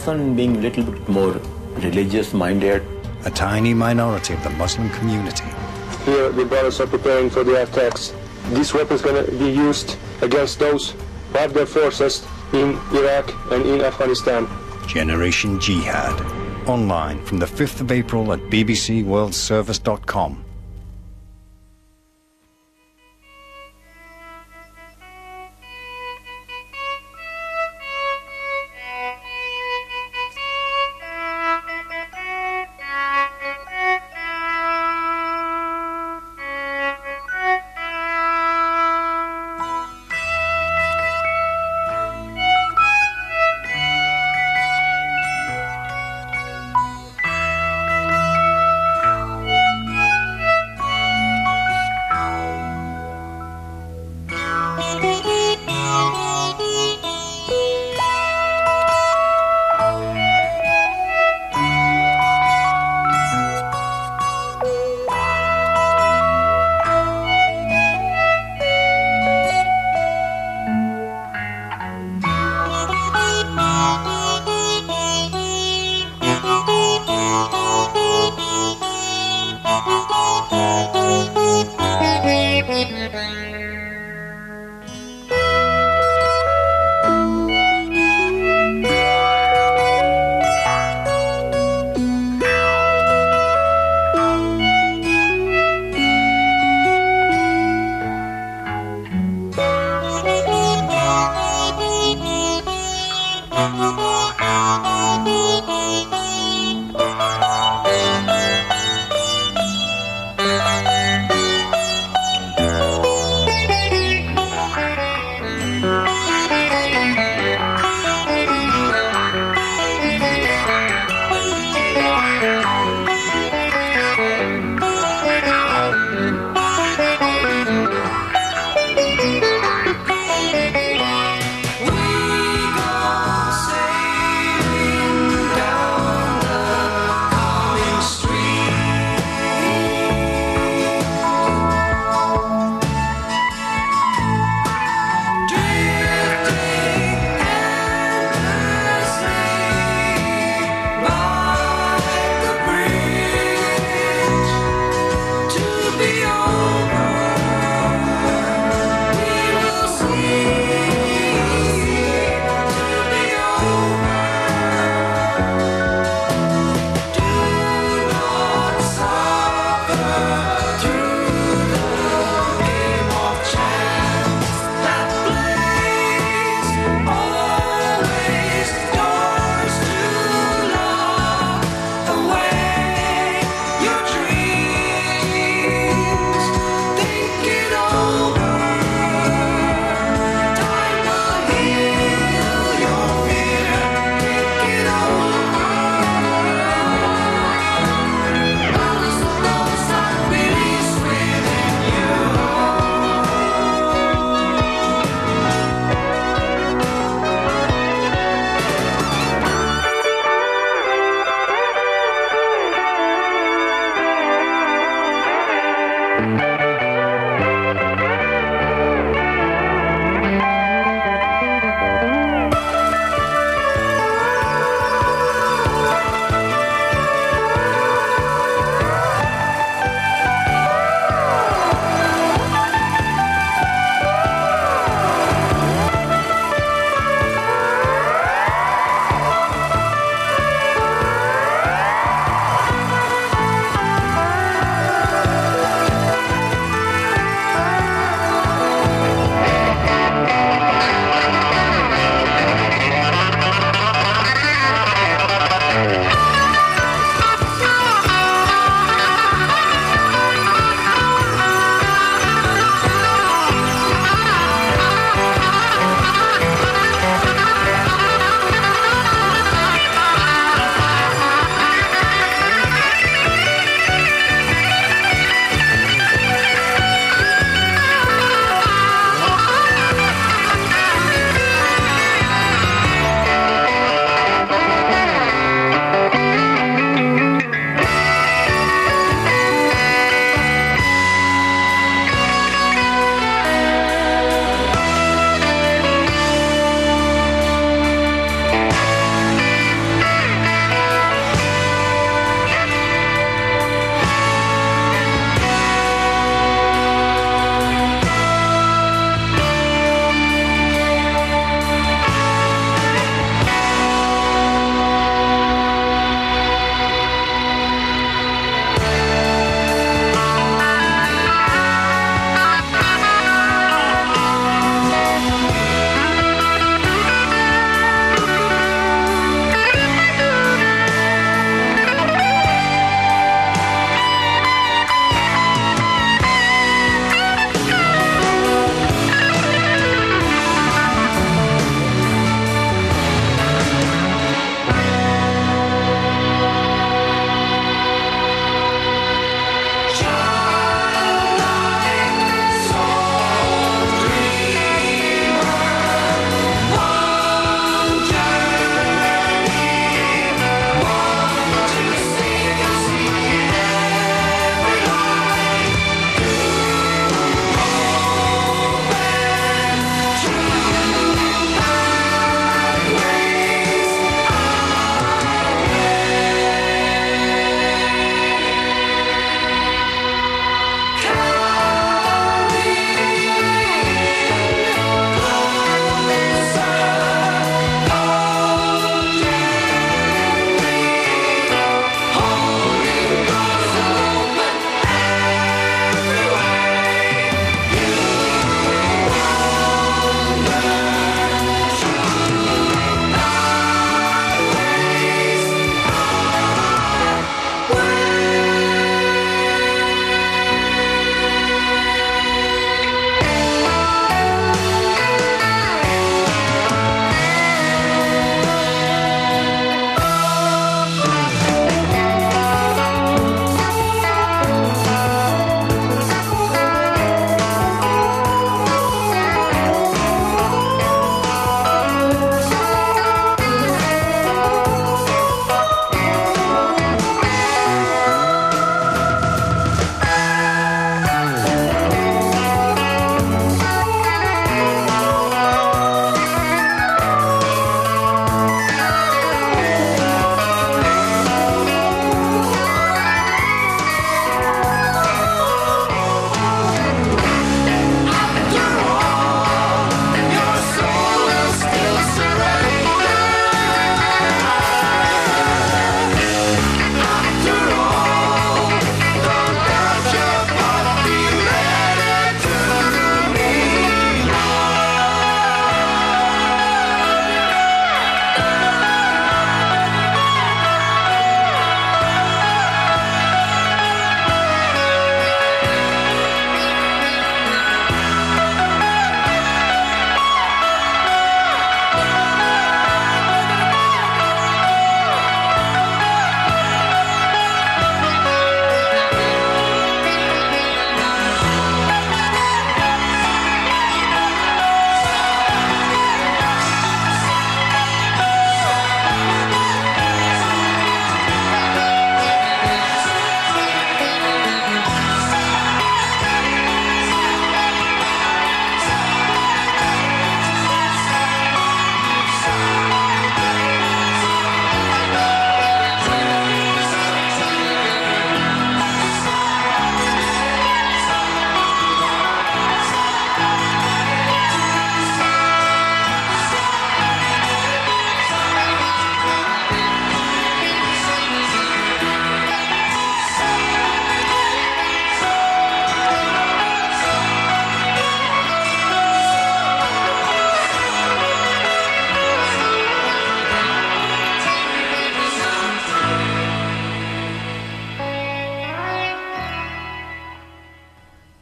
Often being a little bit more religious-minded. A tiny minority of the Muslim community. Here, the brothers are preparing for the attacks. This weapon is going to be used against those who have their forces in Iraq and in Afghanistan. Generation Jihad. Online from the 5th of April at bbcworldservice.com.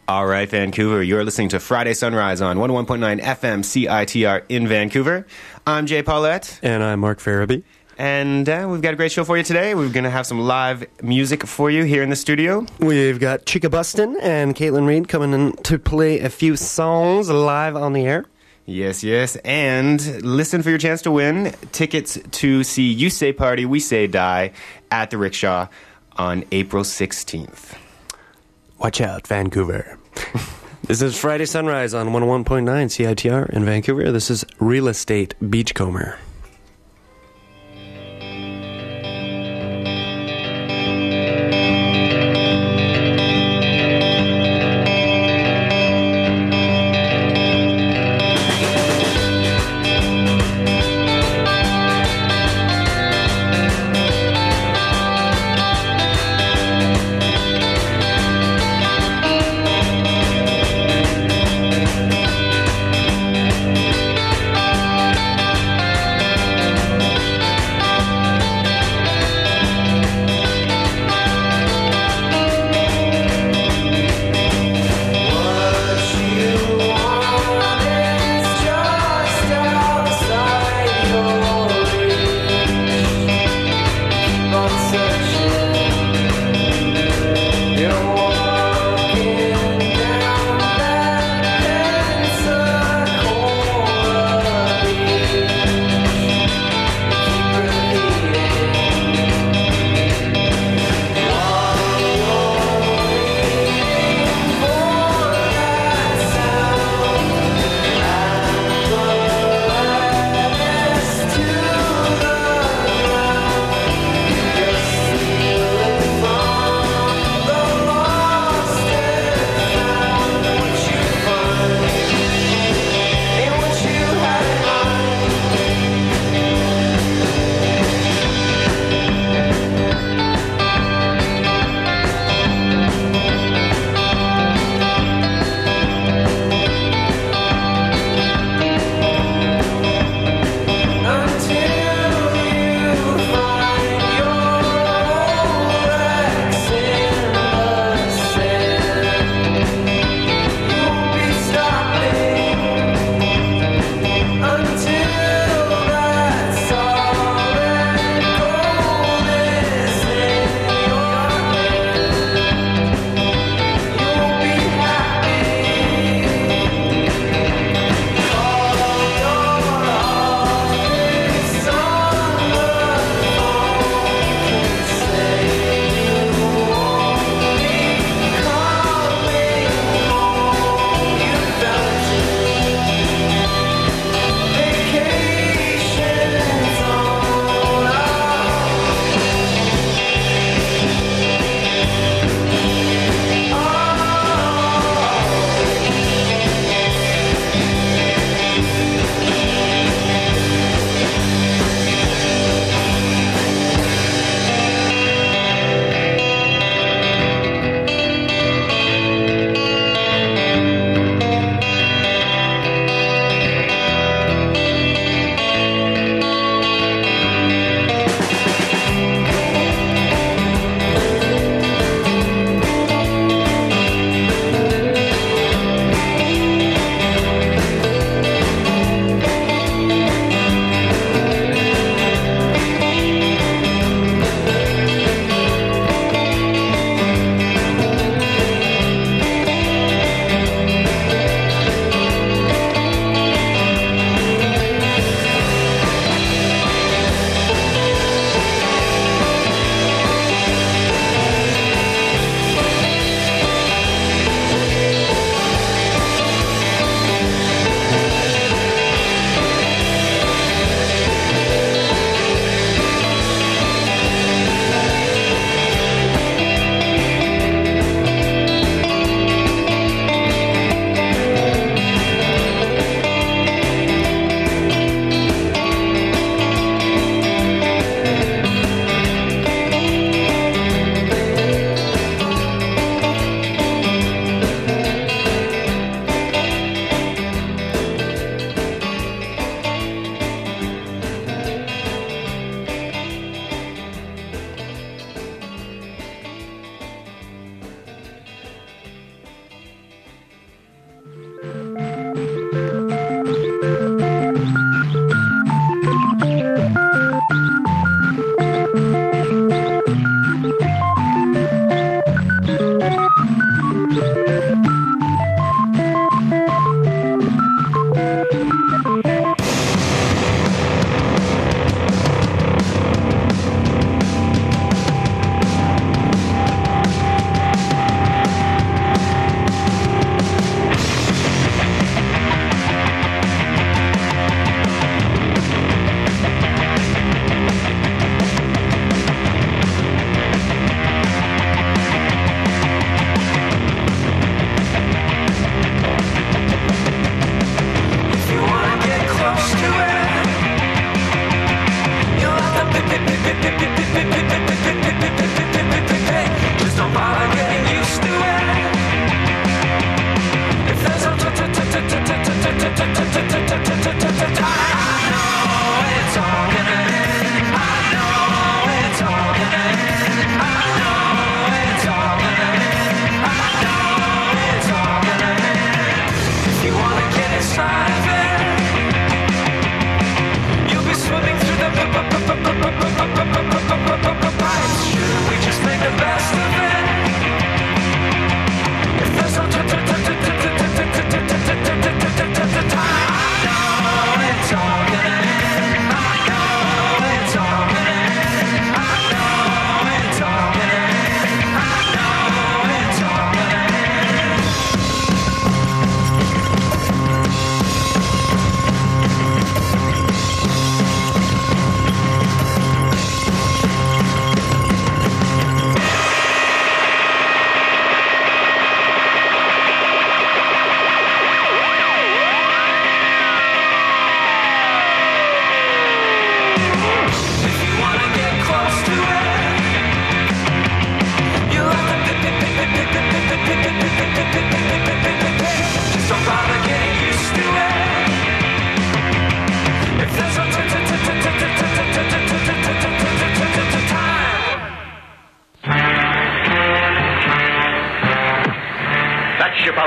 All right, Vancouver, you're listening to Friday Sunrise on 101.9 FM CITR in Vancouver. I'm Jay Paulette. And I'm Mark Farabee. And we've got a great show for you today. We're going to have some live music for you here in the studio. We've got Chica Bustin and Caitlin Reed coming in to play a few songs live on the air. Yes, yes. And listen for your chance to win tickets to see You Say Party, We Say Die at the Rickshaw on April 16th. Watch out, Vancouver. This is Friday Sunrise on 101.9 CITR in Vancouver. This is Real Estate Beachcomber.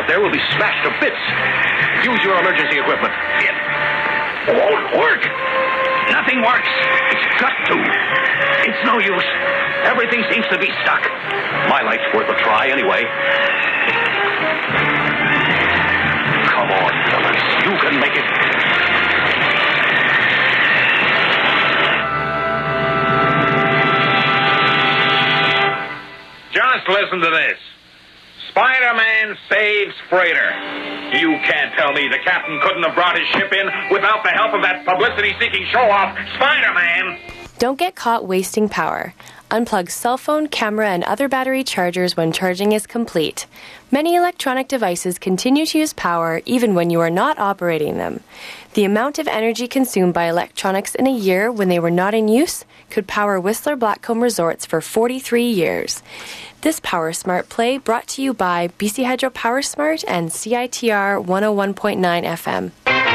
out there will be smashed to bits. Use your emergency equipment. It won't work. Nothing works. It's got to. It's no use. Everything seems to be stuck. My life's worth a try anyway. Come on, fellas. You can make it. Just listen to this. Spider-Man saves freighter. You can't tell me the captain couldn't have brought his ship in without the help of that publicity-seeking show-off, Spider-Man. Don't get caught wasting power. Unplug cell phone, camera, and other battery chargers when charging is complete. Many electronic devices continue to use power even when you are not operating them. The amount of energy consumed by electronics in a year when they were not in use could power Whistler Blackcomb Resorts for 43 years. This Power Smart play brought to you by BC Hydro Power Smart and CITR 101.9 FM.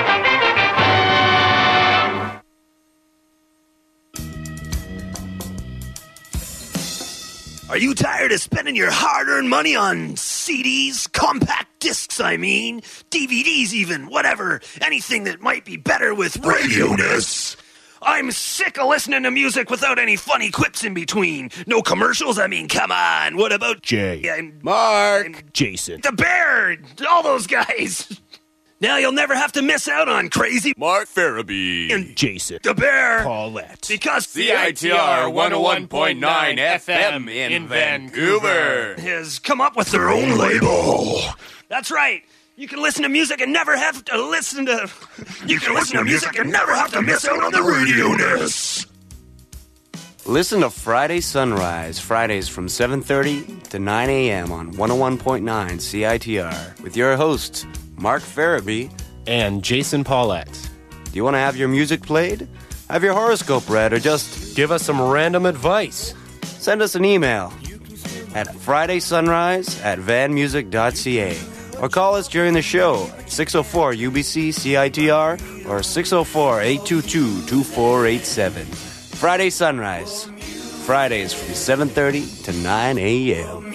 Are you tired of spending your hard-earned money on CDs, compact discs, I mean, DVDs even, whatever, anything that might be better with radio-ness? I'm sick of listening to music without any funny quips in between. No commercials, I mean, come on. What about Jay, Mark, Jason, the Bear, all those guys? Now you'll never have to miss out on crazy Mark Farabee, and Jason, the Bear, Paulette, because CITR 101.9 FM in Vancouver has come up with their own label. That's right. You can listen to music and never have to listen to... You can listen to music and never have to miss out on the radio-ness. Listen to Friday Sunrise, Fridays from 7:30 to 9 a.m. on 101.9 CITR with your hosts, Mark Farabee and Jason Paulette. Do you want to have your music played? Have your horoscope read, or just give us some random advice? Send us an email at fridaysunrise@vanmusic.ca or call us during the show at 604-UBC-CITR or 604-822-2487. Friday Sunrise, Fridays from 7:30 to 9 a.m.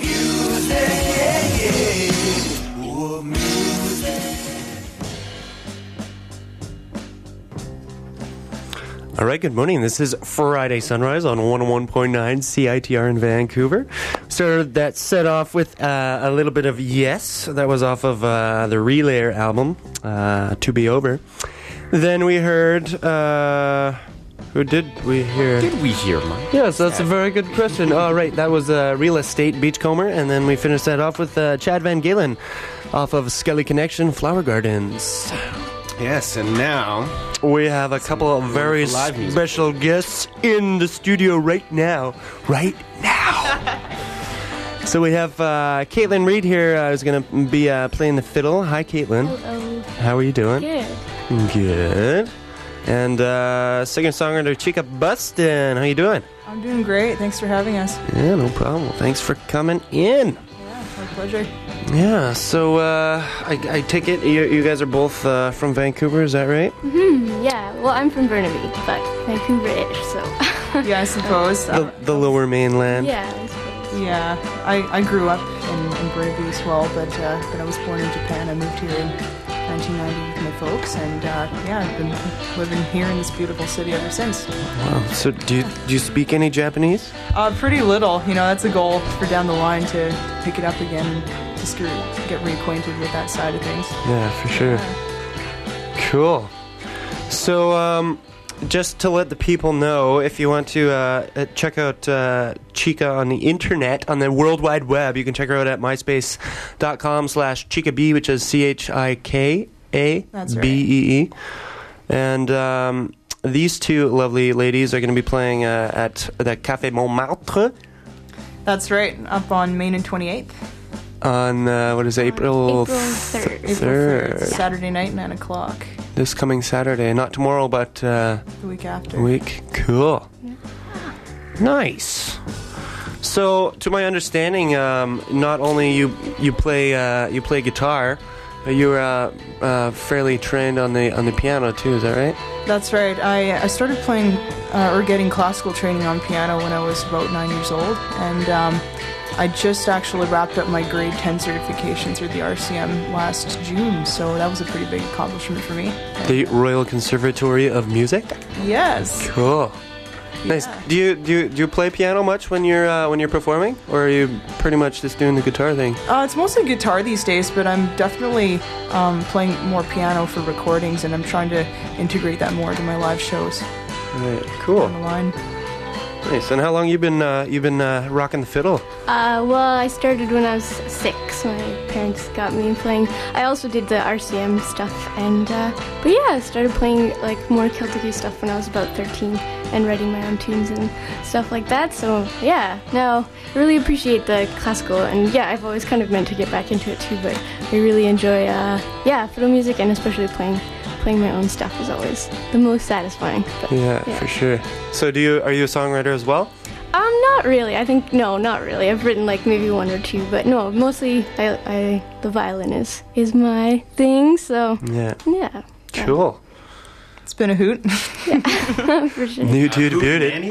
All right, good morning. This is Friday Sunrise on 101.9 CITR in Vancouver. Started that set off with a little bit of Yes. That was off of the Relayer album, To Be Over. Then we heard... who did we hear? Did we hear, Mike? Yes, that's a very good question. All right, that was Real Estate Beachcomber. And then we finished that off with Chad Van Galen off of Skelly Connection, Flower Gardens. Yes, and now we have a couple of very special guests in the studio right now. So we have Caitlin Reed here who's going to be playing the fiddle. Hi, Caitlin. Hello. How are you doing? Good. Good. And singer-songwriter Chica Bustin. How you doing? I'm doing great. Thanks for having us. Yeah, no problem. Thanks for coming in. Yeah, my pleasure. Yeah, so I take it you guys are both from Vancouver, is that right? Mm-hmm, yeah. Well, I'm from Burnaby, but Vancouver-ish, so... Yeah, I suppose. The lower mainland. Yeah, I suppose. Yeah, I grew up in Burnaby as well, but I was born in Japan. I moved here in 1990 with my folks, and I've been living here in this beautiful city ever since. Wow. So do you speak any Japanese? Pretty little. You know, that's a goal for down the line, to pick it up again and just to get reacquainted with that side of things. Yeah, for sure. Cool. So, just to let the people know, if you want to check out Chica on the internet, on the World Wide Web, you can check her out at myspace.com/ChicaBee, which is ChikaBee. That's right. And these two lovely ladies are going to be playing at the Café Montmartre. That's right, up on Main and 28th. On, April 3rd. April 3rd. Saturday night, 9 o'clock. This coming Saturday. Not tomorrow, but... the week after. Cool. Yeah. Nice. So, to my understanding, not only you play guitar, but you're fairly trained on the piano too, is that right? That's right. I started playing or getting classical training on piano when I was about 9 years old, and I just actually wrapped up my grade 10 certification through the RCM last June, so that was a pretty big accomplishment for me. The Royal Conservatory of Music? Yes. Cool. Nice. Do you play piano much when you're performing, or are you pretty much just doing the guitar thing? It's mostly guitar these days, but I'm definitely playing more piano for recordings, and I'm trying to integrate that more into my live shows. Right. Cool. On the line. Nice. And how long you been rocking the fiddle? Well, I started when I was 6. My parents got me playing. I also did the RCM stuff, and but yeah, I started playing like more Celtic stuff when I was about 13, and writing my own tunes and stuff like that. So yeah, now I really appreciate the classical, and yeah, I've always kind of meant to get back into it too. But I really enjoy fiddle music, and especially playing my own stuff is always the most satisfying. But, yeah, for sure. So are you a songwriter as well? Not really. I think no, not really. I've written like maybe one or two, but no, mostly I the violin is my thing. So yeah. Cool. It's been a hoot. Yeah, for sure. New dude booted.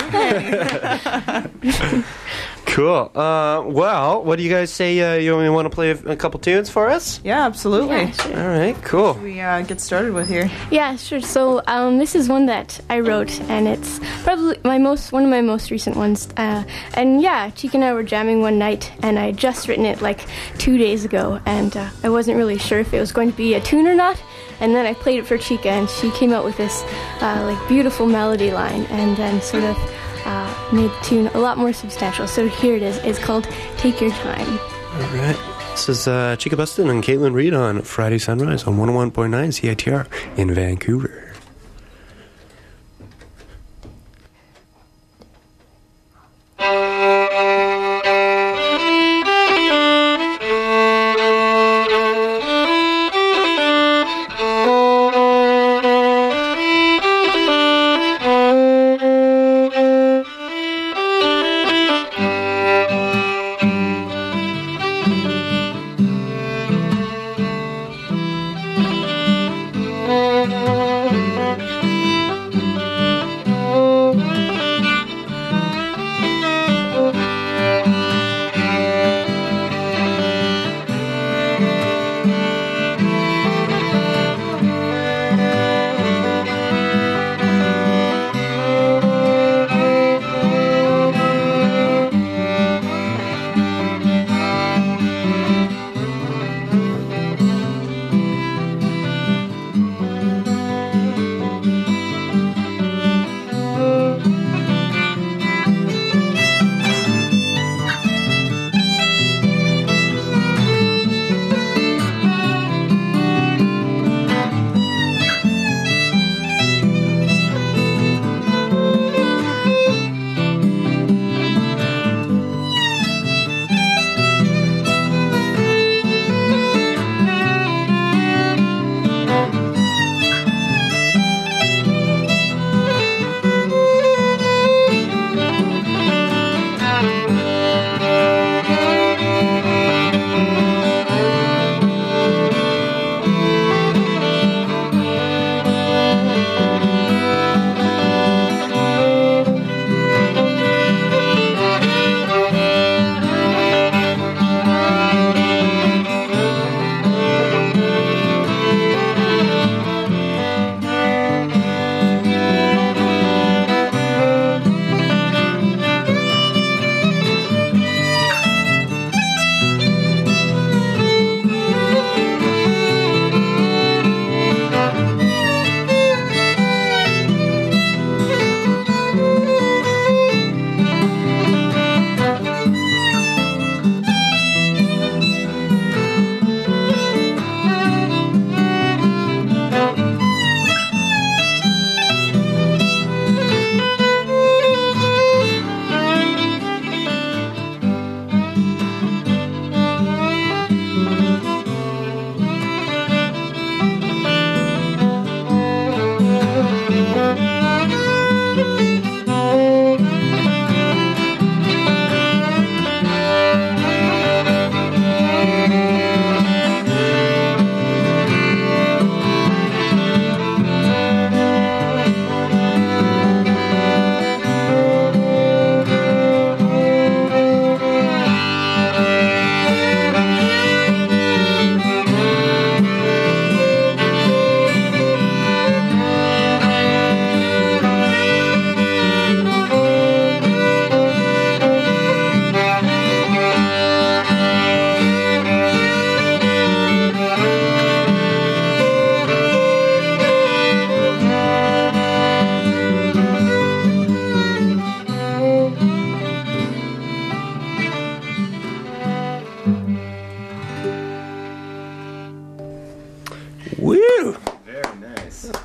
Cool. Well, what do you guys say? You want to play a couple tunes for us? Yeah, absolutely. Yeah, sure. All right, cool. Should we get started with here? Yeah, sure. So this is one that I wrote, and it's probably one of my most recent ones. And yeah, Chica and I were jamming one night, and I had just written it like 2 days ago, and I wasn't really sure if it was going to be a tune or not. And then I played it for Chica, and she came out with this like beautiful melody line, and then sort of made the tune a lot more substantial. So here it is. It's called Take Your Time. All right. This is Chica Buston and Caitlin Reed on Friday Sunrise on 101.9 CITR in Vancouver.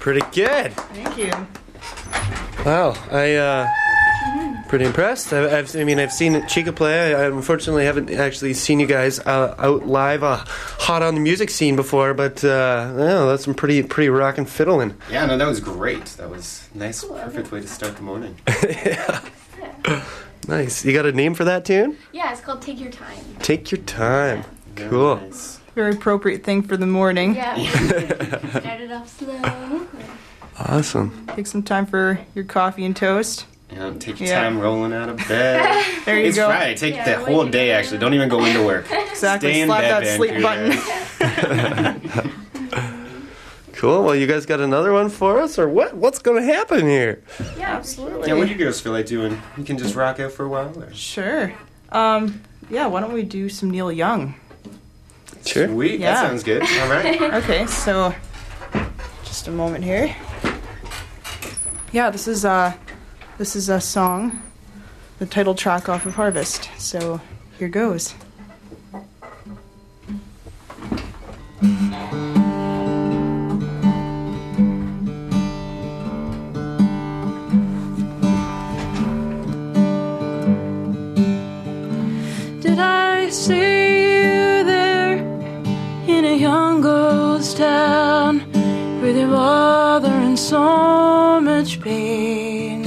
pretty good. Thank you. Wow, pretty impressed. I've seen Chica play. I unfortunately haven't actually seen you guys out live, hot on the music scene before. But that's some pretty rockin' fiddling. Yeah, no, that was great. That was nice, perfect way to start the morning. Yeah. Nice. You got a name for that tune? Yeah, it's called Take Your Time. Take Your Time. Very Cool. nice. Very appropriate thing for the morning. Yeah. Started off slow. Awesome. Take some time for your coffee and toast. Yeah, take your time rolling out of bed. There you It's go. Friday. Take the whole day, actually. Don't even go into work. Exactly. Stay in Slap bed, that sleep Vancouver. button. Cool. Well, you guys got another one for us, or what? What's going to happen here? Yeah, absolutely. Yeah, what do you girls feel like doing? You can just rock out for a while? Or? Sure. Yeah, why don't we do some Neil Young? Sure. Sweet. Yeah. That sounds good. All right. Okay, so just a moment here. Yeah, this is a song, the title track off of Harvest. So here goes. Did I see you there in a young girl's town with your mother in so much pain?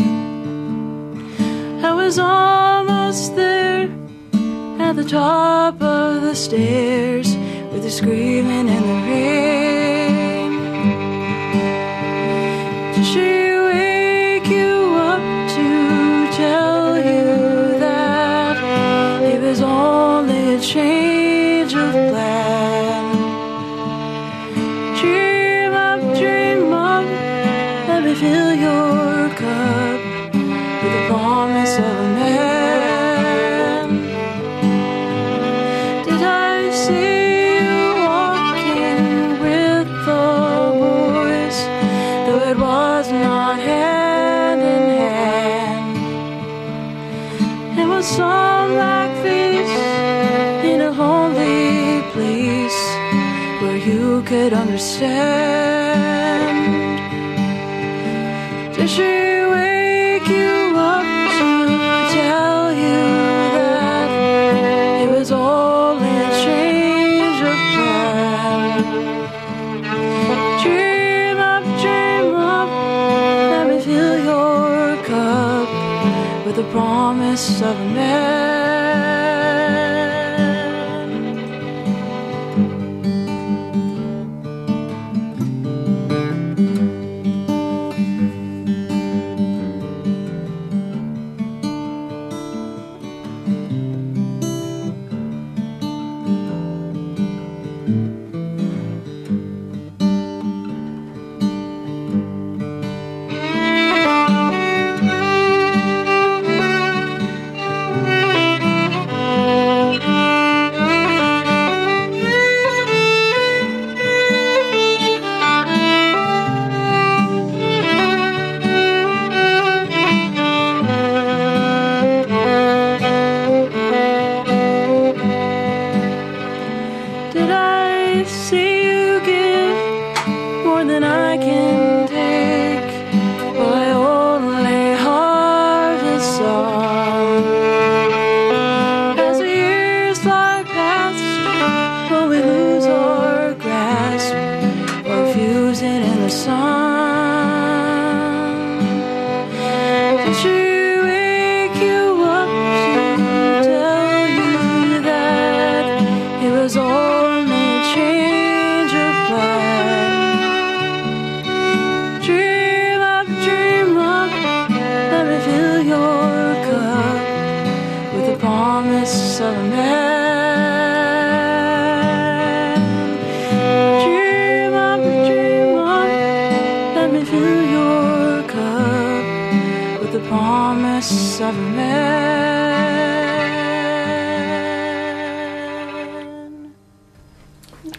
I was almost there at the top of the stairs with you screaming in the rain. Did she wake you up to tell you that it was only a change of plan? Dream up, let me fill your cup with the promise of a man. Did I see you walking with the boys, though it was not hand in hand? It was some black face in a lonely place where you could understand. Did she wake you up to tell you that it was only a change of plan? Dream up, let me fill your cup with the promise of a man. Did I see you give more than I can take? My only harvest song. As the years fly past, will we lose our grasp or fuse it in the sun? Did she wake you up to tell you that it was only a change of plan? Dream up, let me fill your cup with the promise of a man. Dream up, let me fill your cup with the promise of a man.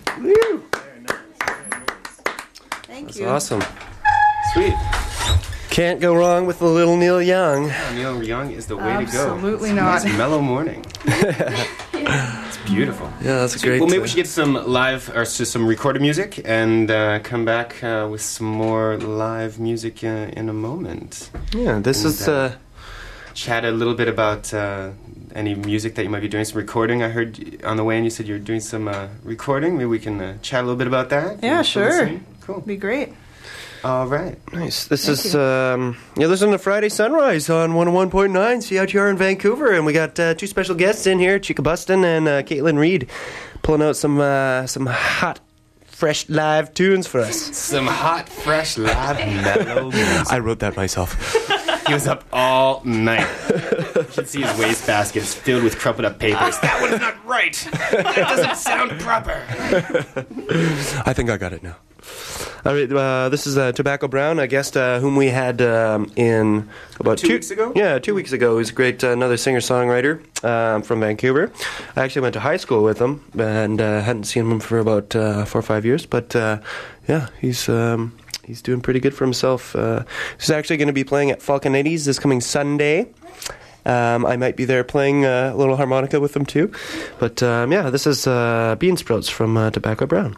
Thank That's you. awesome. Sweet. Can't go wrong with the little Neil Young. Neil Young is the way to go. Absolutely It's a not. nice mellow morning. It's beautiful. Yeah, that's great. Well, maybe we should get some live or some recorded music and come back with some more live music in a moment. Yeah, this is. Chat a little bit about any music that you might be doing, some recording. I heard on the way in you said you're doing some recording. Maybe we can chat a little bit about that. Yeah, sure. Cool. Be great. All right. Nice. This is, you're listening to Friday Sunrise on 101.9 CITR in Vancouver, and we got two special guests in here, Chica Buston and Caitlin Reed, pulling out some hot, fresh live tunes for us. Some hot, fresh, live, mellow music. I wrote that myself. He was up all night. You should see his wastebasket is filled with crumpled up papers. That one's not right. That doesn't sound proper. I think I got it now. All right, this is Tobacco Brown, a guest whom we had in about 2 weeks ago? Yeah, 2 weeks ago. He's a great, another singer-songwriter from Vancouver. I actually went to high school with him and hadn't seen him for about 4 or 5 years. But yeah, he's doing pretty good for himself. He's actually going to be playing at Falconides this coming Sunday. I might be there playing a little harmonica with them too. But yeah, this is Bean Sprouts from Tobacco Brown.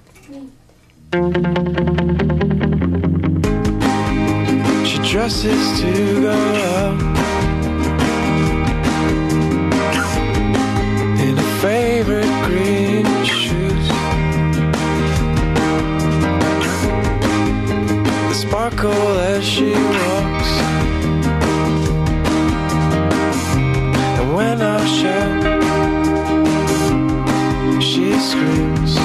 She dresses to go out in her favorite green shoes. They sparkle as she walks, and when I shout, she screams.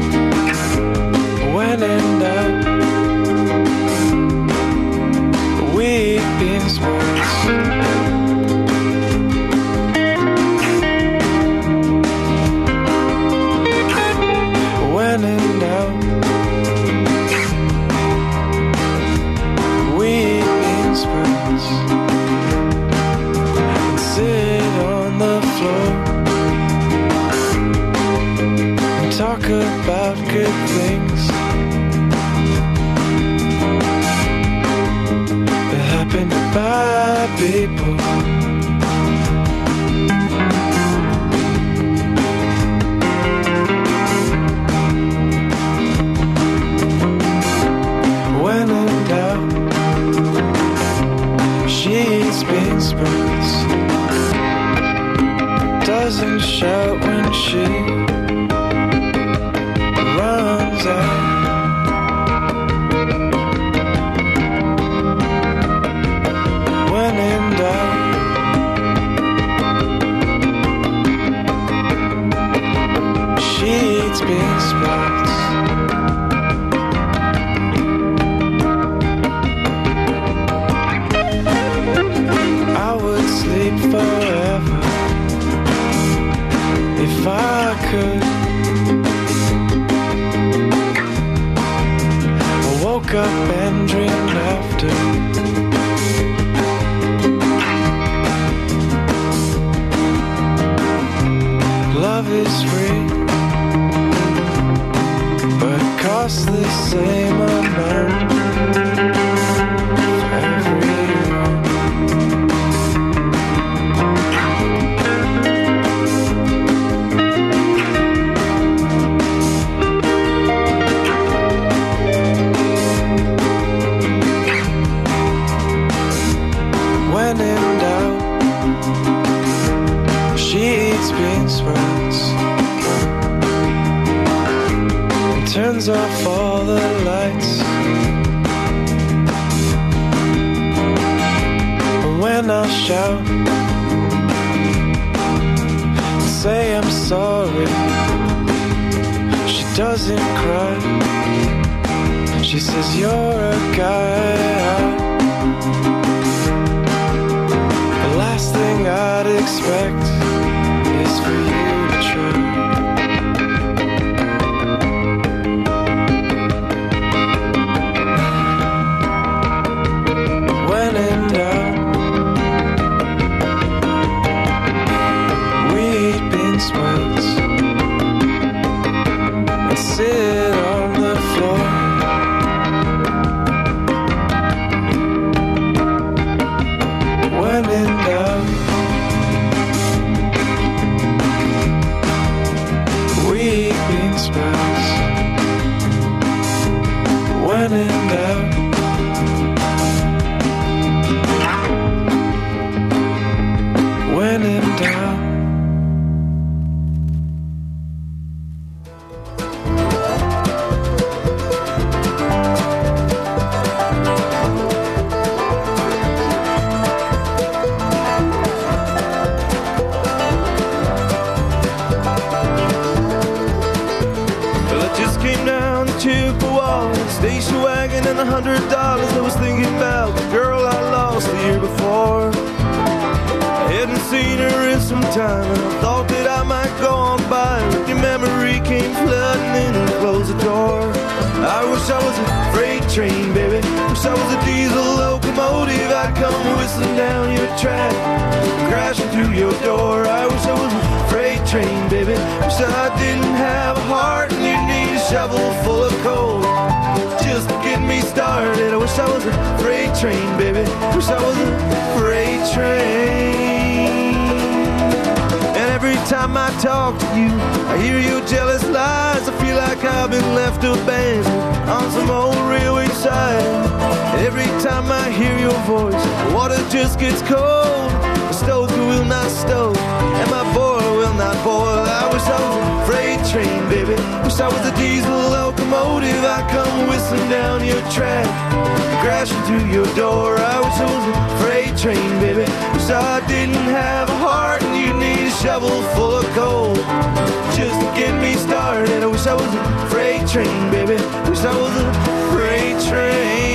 When in doubt, weeping sprouts. When in doubt, weeping sprouts. And sit on the floor and talk about good things that happen to bad people. When in doubt, she eats bean sprouts. Doesn't shout when she runs out. When in doubt, she eats bean sprouts. I would sleep forever if I could. I woke up and dreamed after. Love is free, but it costs the same amount for everyone. When in doubt, she eats bean sprouts and turns off all the lights. And when I shout and say I'm sorry, she doesn't cry. She says you're a guy. The last thing I'd expect is for you to try. When in doubt, we eat bean sprouts and sit on the floor when in doubt. Station wagon and $100. I was thinking about the girl I lost the year before. I hadn't seen her in some time, and I thought that I might go on by. But your memory came flooding in and closed the door. I wish I was a freight train, baby. Wish I was a diesel locomotive. I'd come whistling down your track, crashing through your door. I wish I was a freight train, baby. Wish I didn't have a heart and you'd need a shovel full of coal just to get me started. I wish I was a freight train, baby. Wish I was a freight train. And every time I talk to you, I hear your jealous lies. I feel like I've been left abandoned on some old railway side. And every time I hear your voice, the water just gets cold. The stoker will not stoke, and my boiler will not boil. I wish I was a freight train, baby. Wish I was a diesel locomotive. I'd come whistling down your track, crashing through your door. I wish I was a freight train, baby. Wish I didn't have a heart and you'd need a shovel full of coal just to get me started. I wish I was a freight train, baby. Wish I was a freight train.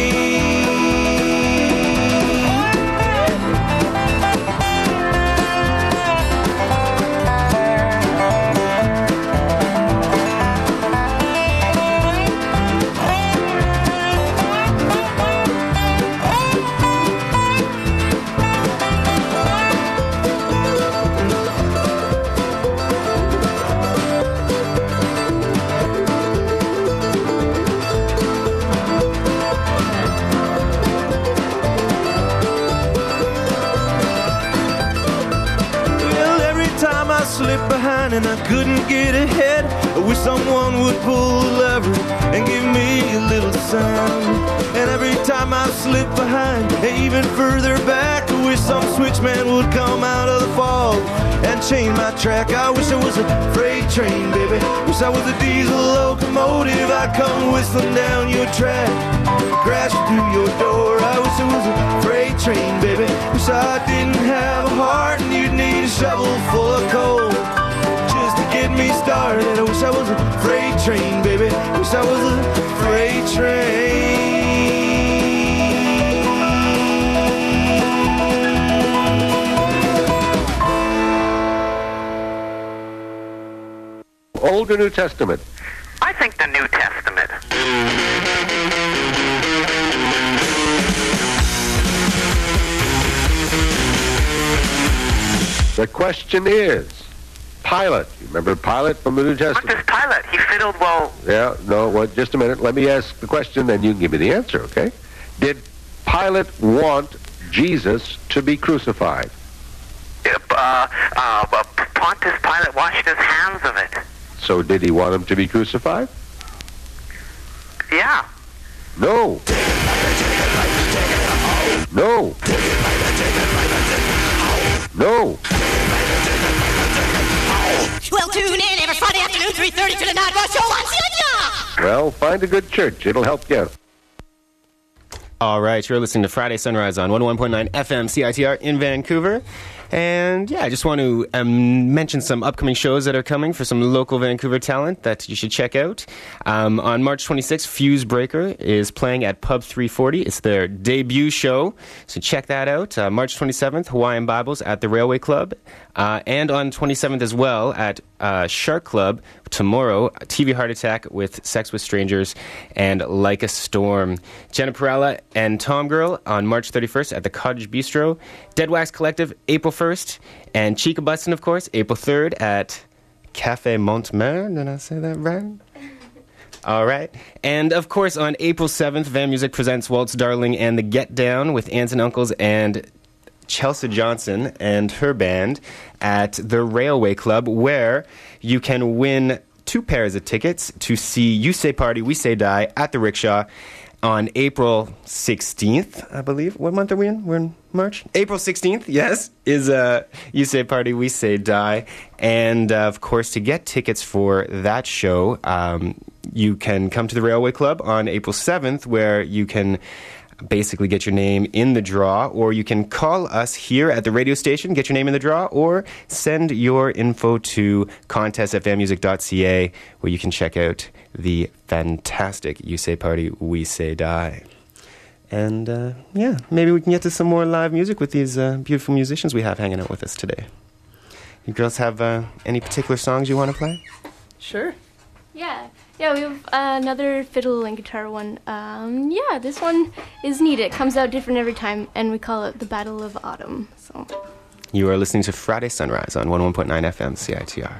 Slipped behind and I couldn't get ahead. I wish someone would pull the lever and give me a little sound. And every time I slip behind, even further back, I wish some switchman would come out of the fog and change my track. I wish I was a freight train, baby. Wish I was a diesel locomotive. I'd come whistling down your track, crashing through your door. I wish I was a freight train, baby. Wish I didn't have a heart and you'd need a shovel full of coal just to get me started. I wish I was a freight train, baby. Wish I was a freight train. Old or New Testament? I think the New Testament. The question is, Pilate. You remember Pilate from the New Testament? What does Pilate? He fiddled well. Yeah, no, well, just a minute. Let me ask the question, then you can give me the answer, okay? Did Pilate want Jesus to be crucified? Pontius Pilate washed his hands of it. So did he want him to be crucified? Yeah. No. No. No. Well, tune in every Friday afternoon, 3:30 to the Night Watch Show on CITR. Well, find a good church. It'll help you out. All right, you're listening to Friday Sunrise on 101.9 FM CITR in Vancouver. And yeah, I just want to mention some upcoming shows that are coming for some local Vancouver talent that you should check out. On March 26th, Fuse Breaker is playing at Pub 340. It's their debut show, so check that out. March 27th, Hawaiian Bibles at the Railway Club. And on 27th as well at Shark Club tomorrow, TV Heart Attack with Sex with Strangers and Like a Storm. Jenna Perella and Tom Girl on March 31st at the Cottage Bistro. Dead Wax Collective April 1st. And Chica Bustin, of course, April 3rd at Cafe Montmer. Did I say that right? All right. And, of course, on April 7th, Van Music presents Waltz Darling and the Get Down with Aunts and Uncles and Chelsea Johnson and her band at the Railway Club, where you can win 2 pairs of tickets to see You Say Party, We Say Die at the Rickshaw on April 16th, I believe. What month are we in? We're in March? April 16th, yes, is You Say Party, We Say Die. And, of course, to get tickets for that show, you can come to the Railway Club on April 7th, where you can basically get your name in the draw, or you can call us here at the radio station, get your name in the draw, or send your info to contest@vanmusic.ca, where you can check out the fantastic You Say Party, We Say Die. And, yeah, maybe we can get to some more live music with these beautiful musicians we have hanging out with us today. You girls have any particular songs you want to play? Sure. Yeah, we have another fiddle and guitar one. This one is neat. It comes out different every time, and we call it the Battle of Autumn. So you are listening to Friday Sunrise on 101.9 FM CITR.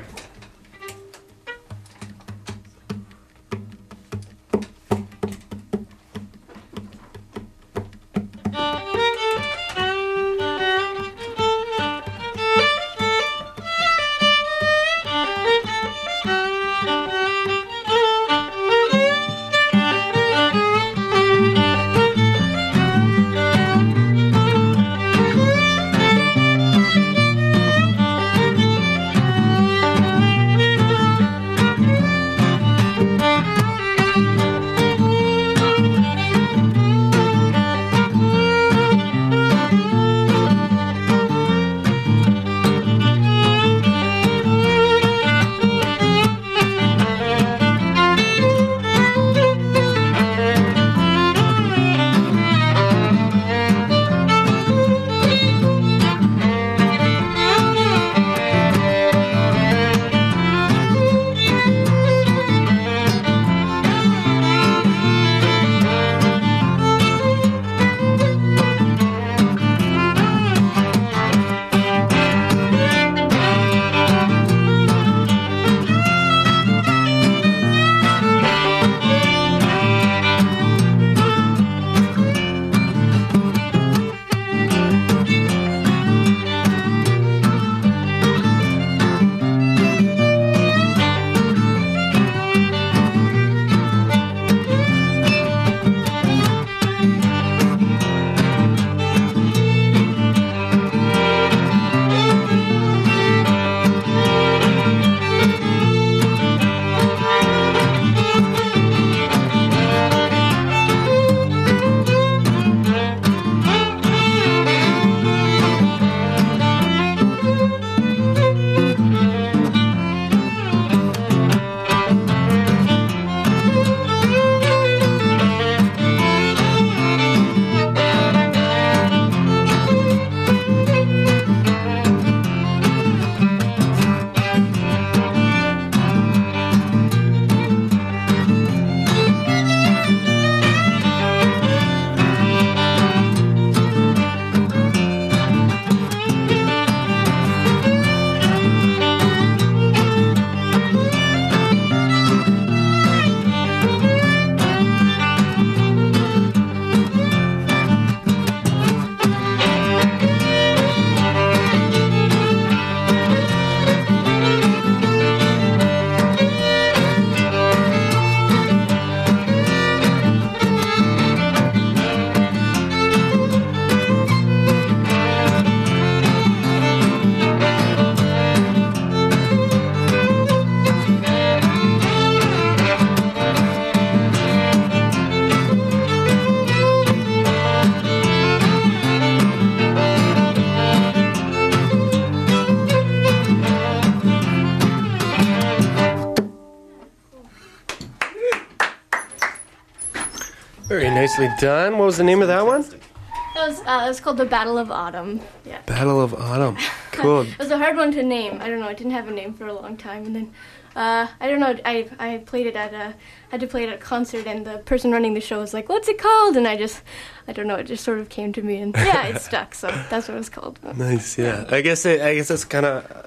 Very nicely done. What was the name of that one? It was called the Battle of Autumn. Yeah. Battle of Autumn. Cool. It was a hard one to name. I don't know. I didn't have a name for a long time, and then I don't know. I played it had to play it at a concert, and the person running the show was like, "What's it called?" And I don't know. It just sort of came to me, and yeah, it stuck. So that's what it was called. Nice. Yeah. I guess that's kind of.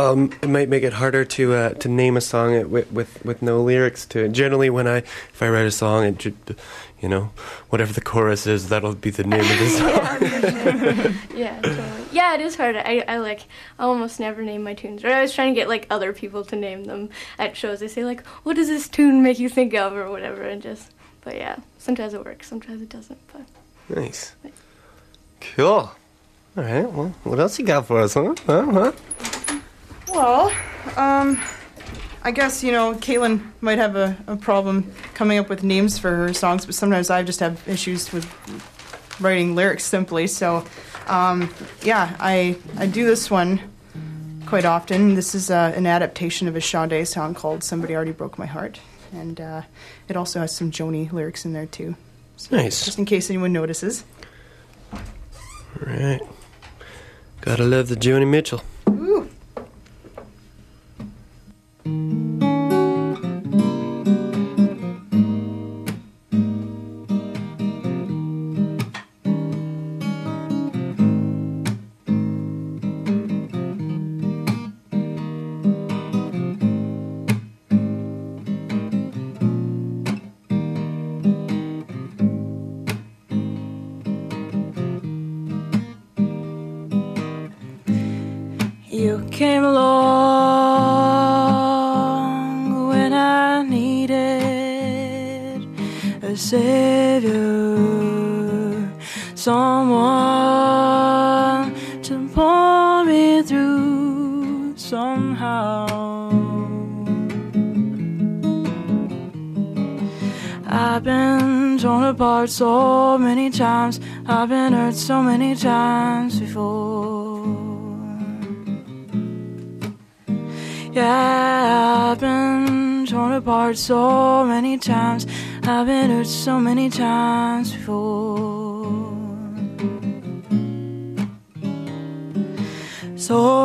It might make it harder to name a song with no lyrics to it. Generally, if I write a song, it should, whatever the chorus is, that'll be the name of the song. Yeah, totally. Yeah, it is hard. I almost never name my tunes. Or I was trying to get other people to name them at shows. They say what does this tune make you think of or whatever, and But yeah, sometimes it works, sometimes it doesn't. But Nice. Cool. All right. Well, what else you got for us, huh? Huh? Well, I guess, Caitlin might have a problem coming up with names for her songs, but sometimes I just have issues with writing lyrics simply. So, I do this one quite often. This is an adaptation of a Sade song called Somebody Already Broke My Heart. And it also has some Joni lyrics in there, too. So Nice. Just in case anyone notices. All right. Gotta love the Joni Mitchell. Ooh. You came along when I needed a savior, someone to pull me through somehow. I've been torn apart so many times, I've been hurt so many times before. Yeah, I've been torn apart so many times, I've been hurt so many times before. So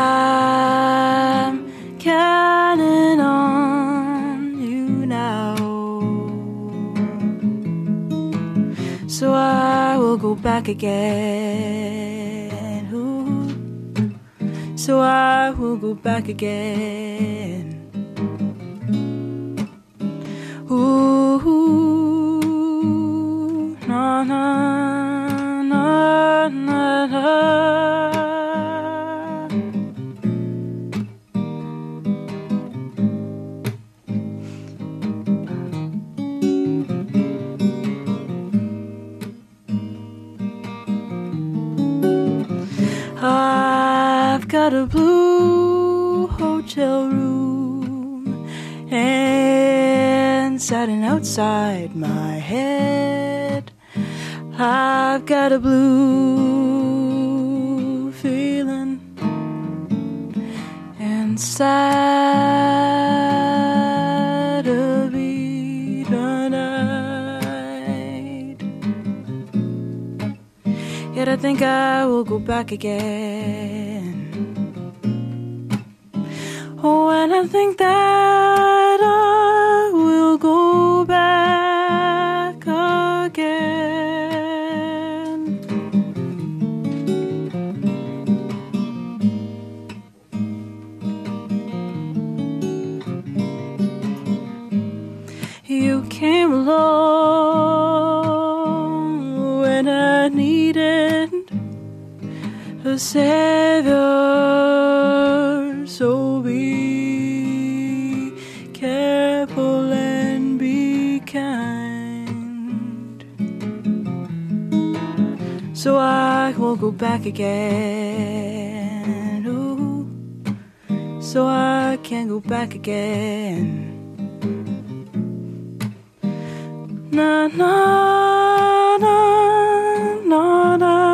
I'm counting on you now. So I will go back again. Ooh. So I will go back again. Ooh, na na na na na. I've got a blue hotel room and satin outside my head. I've got a blue feeling inside of me tonight. Yet I think I will go back again. Oh, and I think that I will go back again. You came along when I needed a savior, so be careful and be kind. So I will go back again. Ooh, so I can go back again. Na na na na na.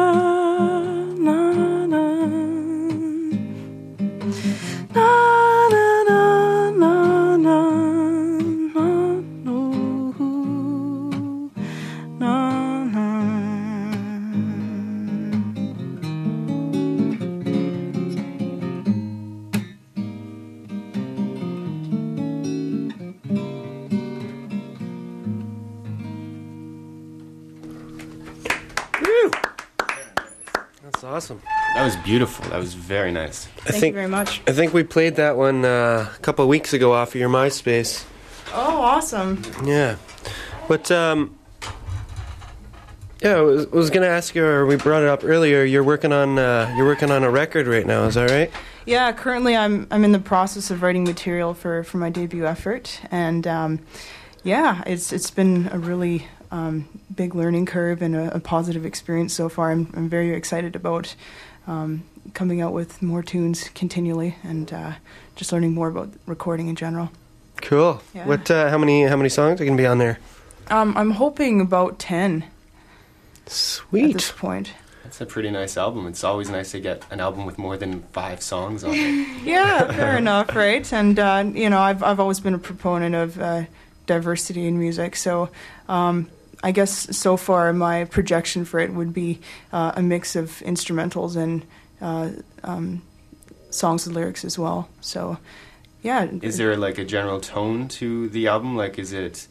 That's awesome. That was beautiful. That was very nice. Thank you very much. I think we played that one a couple of weeks ago off of your MySpace. Oh, awesome. Yeah. But, I was going to ask you, or we brought it up earlier, you're working on a record right now, is that right? Yeah, currently I'm in the process of writing material for my debut effort, and Yeah, it's been a really big learning curve and a positive experience so far. I'm very excited about coming out with more tunes continually and just learning more about recording in general. Cool. Yeah. What? How many songs are going to be on there? I'm hoping about 10. Sweet. At this point. That's a pretty nice album. It's always nice to get an album with more than 5 songs on it. Yeah, fair enough, right? And I've always been a proponent of diversity in music, so I guess so far my projection for it would be a mix of instrumentals and songs with lyrics as well. So, yeah. Is there like a general tone to the album? Like, is it?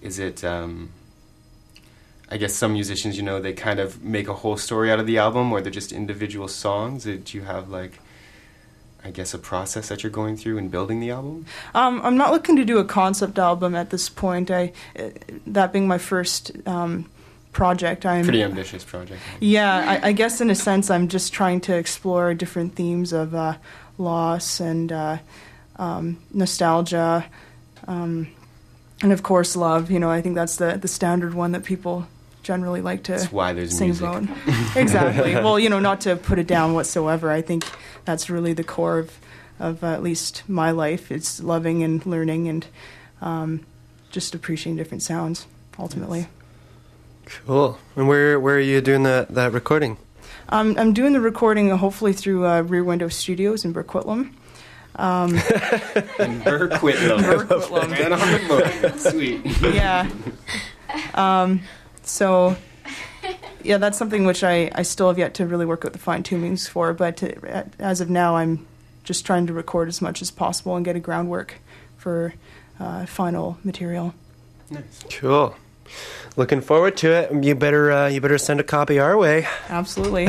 I guess some musicians, they kind of make a whole story out of the album, or they're just individual songs. Do you have like, I guess, a process that you're going through in building the album? I'm not looking to do a concept album at this point. That being my first project, pretty ambitious project. Yeah, I guess in a sense I'm just trying to explore different themes of loss and nostalgia, and of course love. I think that's the standard one that people generally like to That's why there's sing music. about. Exactly. Well, not to put it down whatsoever. I think that's really the core of at least my life. It's loving and learning and just appreciating different sounds, ultimately. Cool. And where are you doing that recording? I'm doing the recording hopefully through Rear Window Studios in Burquitlam. In Burquitlam. Man on the moon. Sweet. Yeah. So, yeah, that's something which I still have yet to really work out the fine-tunings for, but as of now, I'm just trying to record as much as possible and get a groundwork for final material. Nice. Cool. Looking forward to it. You better send a copy our way. Absolutely.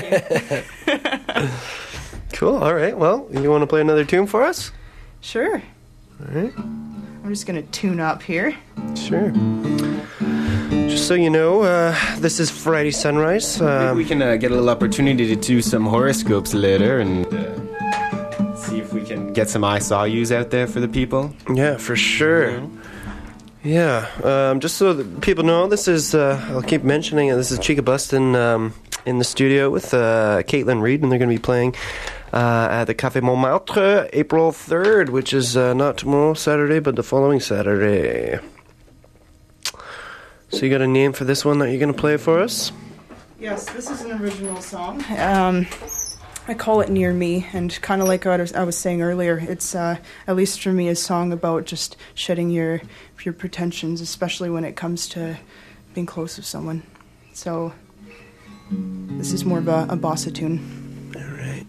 Cool. All right. Well, you want to play another tune for us? Sure. All right. I'm just going to tune up here. Sure. Just so you know, this is Friday Sunrise. Maybe we can get a little opportunity to do some horoscopes later and see if we can get some I Saw Yous out there for the people. Yeah, for sure. Yeah. Just so that people know, this is, I'll keep mentioning it, this is Chica Bustin in the studio with Caitlin Reed, and they're going to be playing at the Café Montmartre April 3rd, which is not tomorrow Saturday, but the following Saturday. So you got a name for this one that you're going to play for us? Yes, this is an original song. I call it Near Me, and kind of like what I was saying earlier, it's, at least for me, a song about just shedding your pretensions, especially when it comes to being close with someone. So this is more of a bossa tune. All right.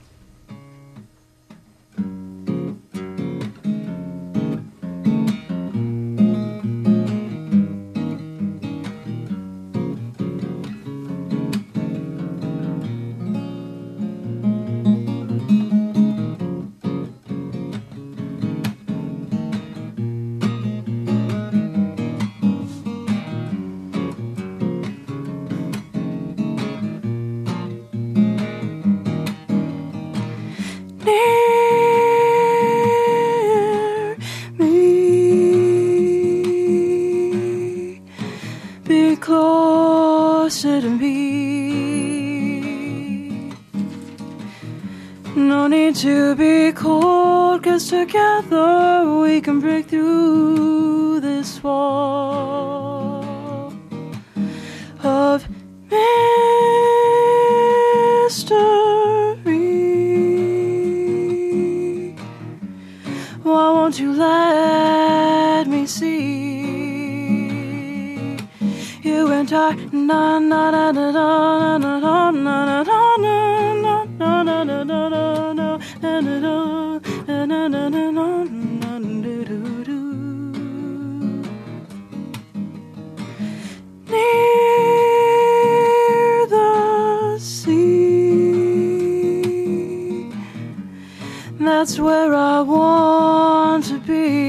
closer to me. No need to be cold, 'cause together we can break through this wall of mystery. Why won't you let me see you and I? Na na na na na na na na na near the sea. That's where I want to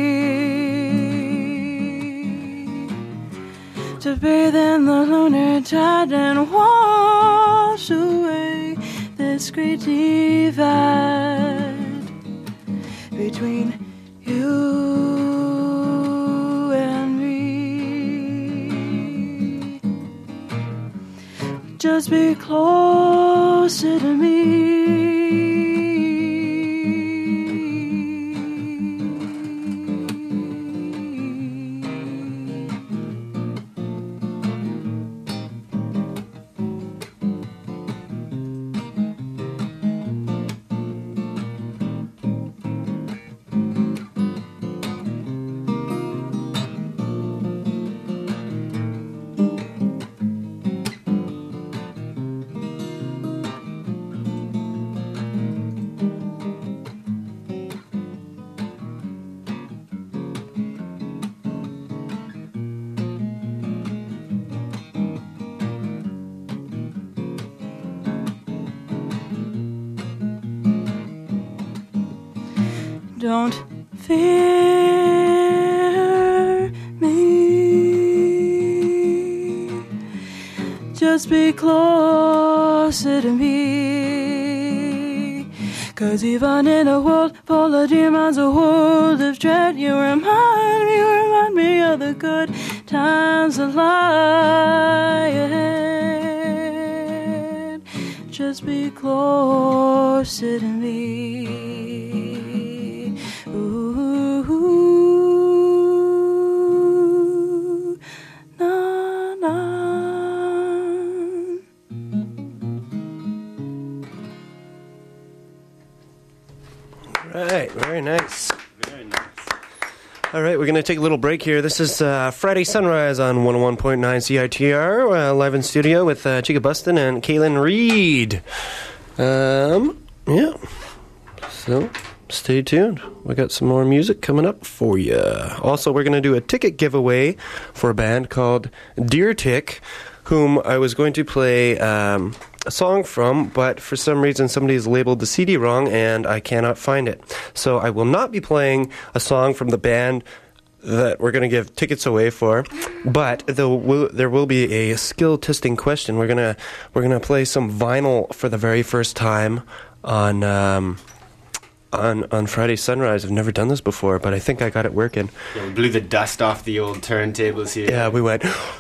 be. To bathe in the lunar tide and wash away this great divide between you and me. Just be closer to me. Don't fear me. Just be closer to me. 'Cause even in a world full of demons, a world of dread, you remind me of the good times that lie ahead. Just be closer to me. Right, very nice. All right, we're going to take a little break here. This is Friday Sunrise on 101.9 CITR, live in studio with Chica Bustin and Kaylin Reed. Yeah. So, stay tuned. We got some more music coming up for you. Also, we're going to do a ticket giveaway for a band called Deer Tick, whom I was going to play a song from, but for some reason somebody's labeled the CD wrong and I cannot find it. So I will not be playing a song from the band that we're going to give tickets away for, but there will be a skill testing question. We're going to play some vinyl for the very first time on Friday Sunrise. I've never done this before, but I think I got it working. Yeah, we blew the dust off the old turntables here. Yeah, we went.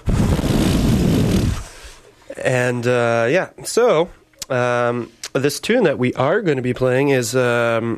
And so this tune that we are going to be playing is that's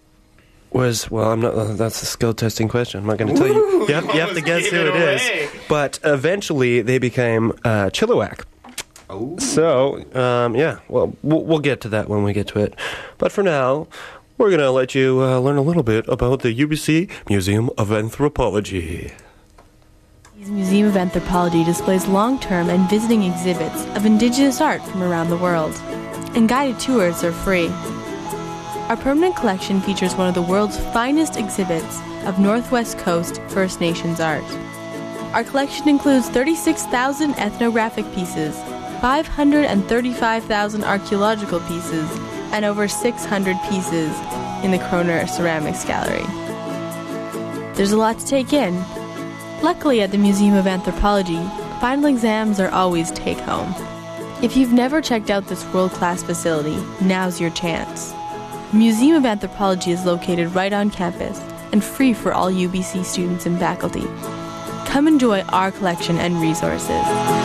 a skill testing question. I'm not going to tell you. You have to guess who it is. But eventually they became Chilliwack. Oh. So we'll get to that when we get to it. But for now, we're going to let you learn a little bit about the UBC Museum of Anthropology. The Museum of Anthropology displays long-term and visiting exhibits of Indigenous art from around the world, and guided tours are free. Our permanent collection features one of the world's finest exhibits of Northwest Coast First Nations art. Our collection includes 36,000 ethnographic pieces, 535,000 archaeological pieces, and over 600 pieces in the Kroner Ceramics Gallery. There's a lot to take in. Luckily, at the Museum of Anthropology, final exams are always take-home. If you've never checked out this world-class facility, now's your chance. The Museum of Anthropology is located right on campus and free for all UBC students and faculty. Come enjoy our collection and resources.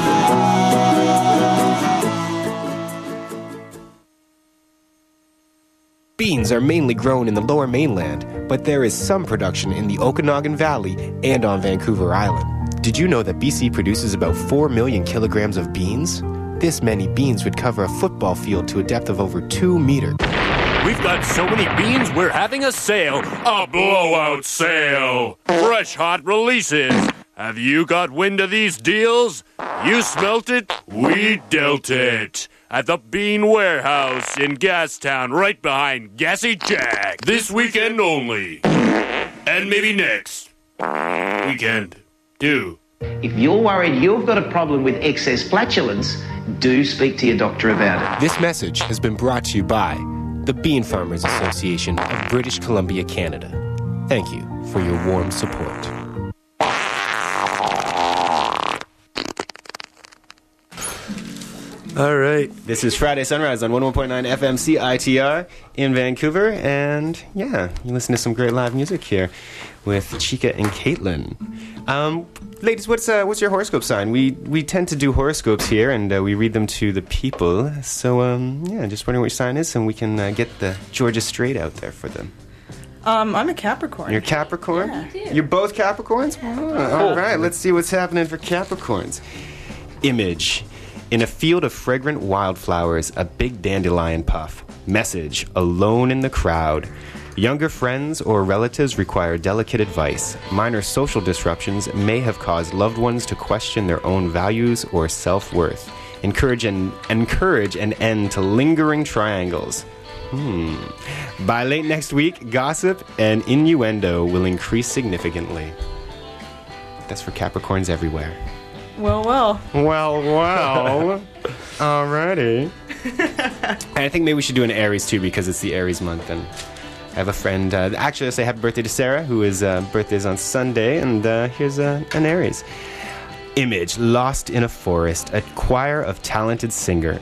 Beans are mainly grown in the Lower Mainland, but there is some production in the Okanagan Valley and on Vancouver Island. Did you know that BC produces about 4 million kilograms of beans? This many beans would cover a football field to a depth of over 2 meters. We've got so many beans, we're having a sale. A blowout sale. Fresh hot releases. Have you got wind of these deals? You smelt it, we dealt it. At the Bean Warehouse in Gastown, right behind Gassy Jack. This weekend only. And maybe next weekend, too. If you're worried you've got a problem with excess flatulence, do speak to your doctor about it. This message has been brought to you by the Bean Farmers Association of British Columbia, Canada. Thank you for your warm support. All right. This is Friday Sunrise on 101.9 FM CITR in Vancouver. And yeah, you listen to some great live music here with Chica and Caitlin. Ladies, what's your horoscope sign? We tend to do horoscopes here, and we read them to the people. So, yeah, just wondering what your sign is, and we can get the Georgia Straight out there for them. I'm a Capricorn. You're Capricorn? Yeah. You're both Capricorns? All right, let's see what's happening for Capricorns. Image. In a field of fragrant wildflowers, a big dandelion puff. Message. Alone in the crowd. Younger friends or relatives require delicate advice. Minor social disruptions may have caused loved ones to question their own values or self-worth. Encourage an end to lingering triangles. By late next week, gossip and innuendo will increase significantly. That's for Capricorns everywhere. Well. Alrighty. And I think maybe we should do an Aries too, because it's the Aries month, and I have a friend. Actually, let's say happy birthday to Sarah, who is birthday's on Sunday, and here's an Aries. Image. Lost in a forest, a choir of talented singers.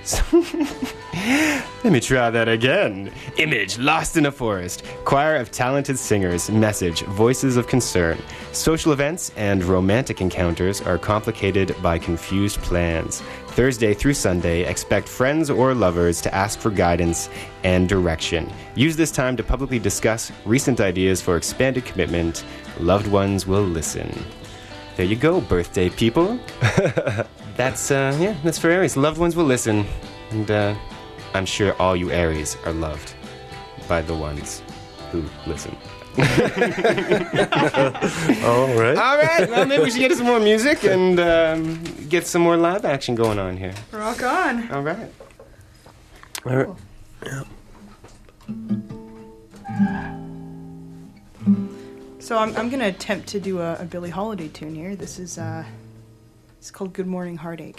Let me try that again. Image. Lost in a forest, choir of talented singers. Message. Voices of concern. Social events and romantic encounters are complicated by confused plans. Thursday through Sunday, expect friends or lovers to ask for guidance and direction. Use this time to publicly discuss recent ideas for expanded commitment. Loved ones will listen. There you go, birthday people. That's for Aries. Loved ones will listen. And I'm sure all you Aries are loved by the ones who listen. All right. Well, maybe we should get some more music and get some more live action going on here. Rock on. All right. Yeah. So I'm going to attempt to do a Billie Holiday tune here. This is it's called Good Morning Heartache.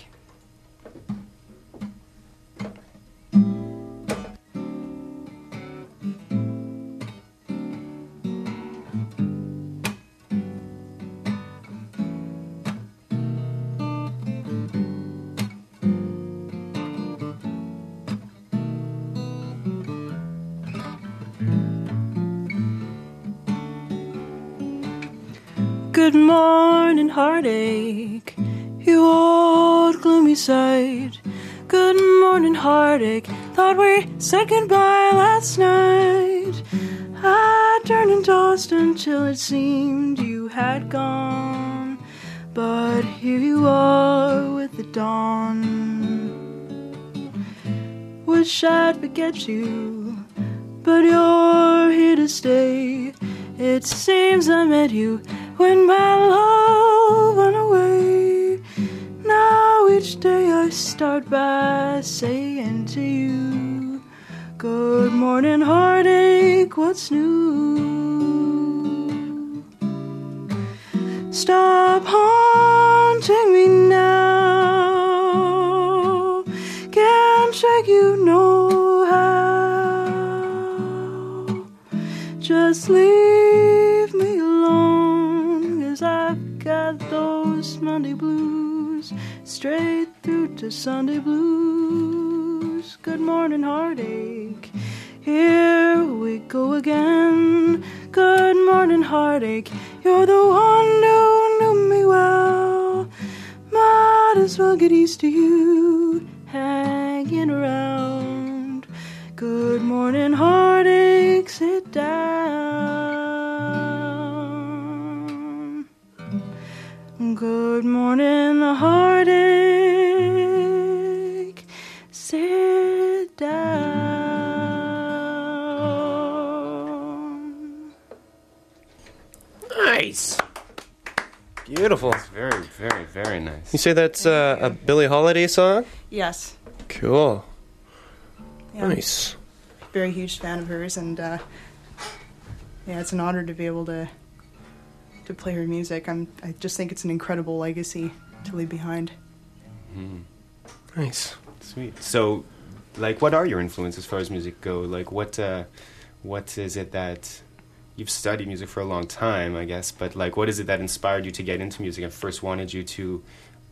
Good morning, heartache, you old gloomy sight. Good morning, heartache, thought we said goodbye last night. I turned and tossed until it seemed you had gone, but here you are with the dawn. Wish I'd forget you, but you're here to stay. It seems I met you when my love went away. Now each day I start by saying to you, good morning, heartache, what's new? Stop haunting me now, can't shake you no how. Just leave me alone, 'cause I've got those Monday blues, straight through to Sunday blues. Good morning, heartache, here we go again. Good morning, heartache, you're the one who knew me well. Might as well get used to you hanging around. Good morning, heartache, sit down. Good morning, heartache, sit down. Nice. Beautiful. That's very, very, very nice. You say that's a Billie Holiday song? Yes. Cool. Yeah. Nice. Very huge fan of hers, and yeah, it's an honor to be able to play her music. I just think it's an incredible legacy to leave behind. Nice. Sweet. So, like, what are your influences as far as music go? Like, what is it that you've studied music for a long time, I guess, but like, what is it that inspired you to get into music and first wanted you to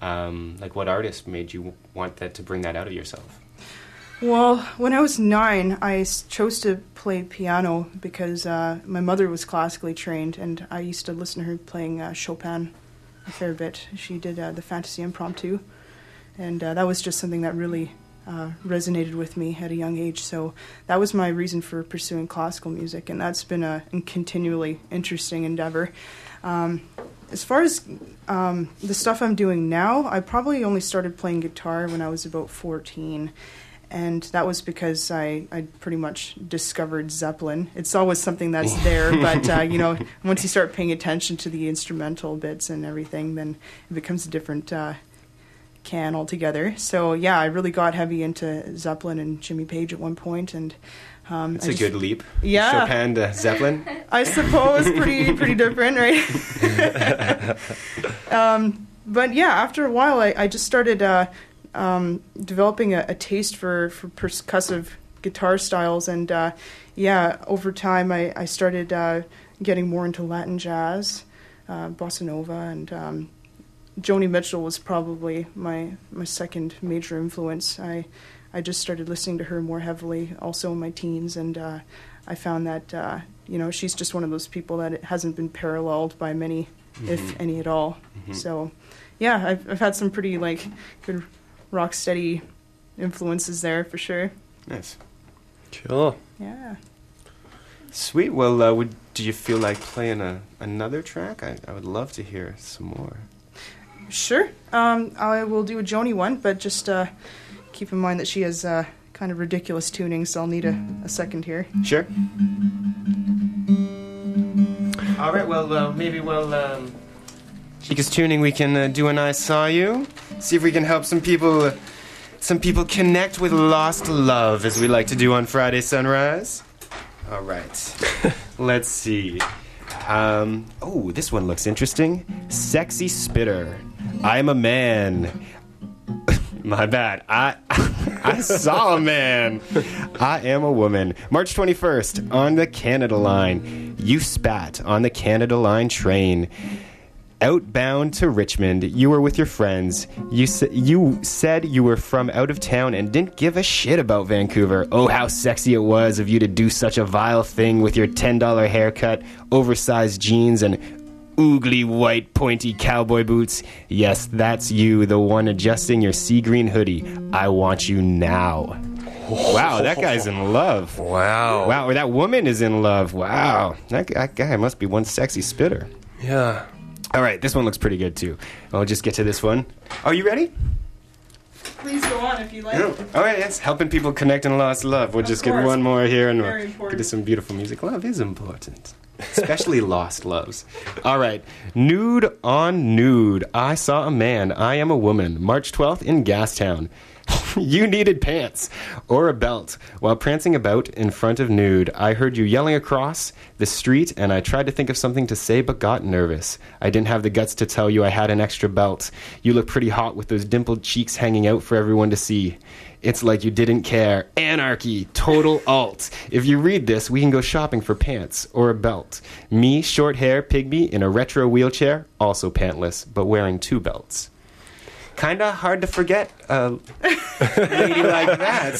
Like, what artist made you want that to bring that out of yourself? Well, when I was 9, I chose to play piano because my mother was classically trained, and I used to listen to her playing Chopin a fair bit. She did the Fantasy Impromptu, and that was just something that really resonated with me at a young age. So that was my reason for pursuing classical music, and that's been a continually interesting endeavor. As far as the stuff I'm doing now, I probably only started playing guitar when I was about 14. And that was because I pretty much discovered Zeppelin. It's always something that's there, but, once you start paying attention to the instrumental bits and everything, then it becomes a different can altogether. So, yeah, I really got heavy into Zeppelin and Jimmy Page at one point, and it's a good leap. Yeah. Chopin to Zeppelin. I suppose pretty different, right? But, yeah, after a while, I just started developing a taste for percussive guitar styles, and over time I started getting more into Latin jazz, bossa nova, and Joni Mitchell was probably my second major influence. I just started listening to her more heavily also in my teens, and I found that she's just one of those people that it hasn't been paralleled by many, if any at all. So yeah, I've had some pretty good rock steady influences there for sure. Nice. Cool. Yeah. Sweet. Well, do you feel like playing another track? I would love to hear some more. Sure. I will do a Joni one, but just keep in mind that she has kind of ridiculous tuning, so I'll need a second here. Sure. All right. Well, maybe we'll. Because tuning, we can do an I Saw You. See if we can help some people connect with lost love, as we like to do on Friday Sunrise. All right. Let's see. This one looks interesting. Sexy Spitter. I'm a man. My bad. I saw a man. I am a woman. March 21st, on the Canada Line. You spat on the Canada Line train. Outbound to Richmond, you were with your friends. You said you were from out of town and didn't give a shit about Vancouver. Oh, how sexy it was of you to do such a vile thing with your $10 haircut, oversized jeans, and oogly white pointy cowboy boots. Yes, that's you, the one adjusting your sea green hoodie. I want you now. Wow, that guy's in love. Wow, or that woman is in love. Wow, that guy must be one sexy spitter. Yeah. All right, this one looks pretty good, too. I'll just get to this one. Are you ready? Please go on if you like. Oh, yeah, yes. Helping people connect and lost love. We'll just get one more here and we'll get to some beautiful music. Love is important, especially lost loves. All right. Nude on Nude. I saw a man. I am a woman. March 12th in Gastown. You needed pants or a belt. While prancing about in front of Nude, I heard you yelling across the street, and I tried to think of something to say but got nervous. I didn't have the guts to tell you I had an extra belt. You look pretty hot with those dimpled cheeks hanging out for everyone to see. It's like you didn't care. Anarchy. Total alt. If you read this, we can go shopping for pants or a belt. Me, short hair, pygmy, in a retro wheelchair, also pantless, but wearing 2 belts. Kinda hard to forget a lady like that.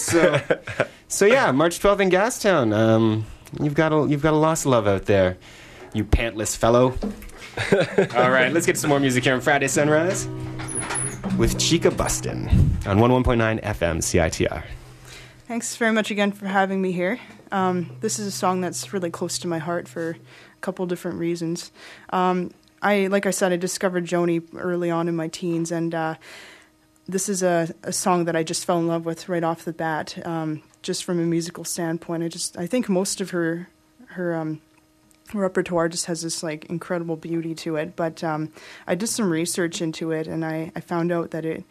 So yeah, March 12th in Gastown. You've got a lost love out there, you pantless fellow. All right, let's get some more music here on Friday Sunrise with Chica Bustin' on 101.9 FM CITR. Thanks very much again for having me here. This is a song that's really close to my heart for a couple different reasons. Like I said, I discovered Joni early on in my teens, and this is a song that I just fell in love with right off the bat, just from a musical standpoint. I think most of her repertoire just has this incredible beauty to it. But I did some research into it, and I found out that it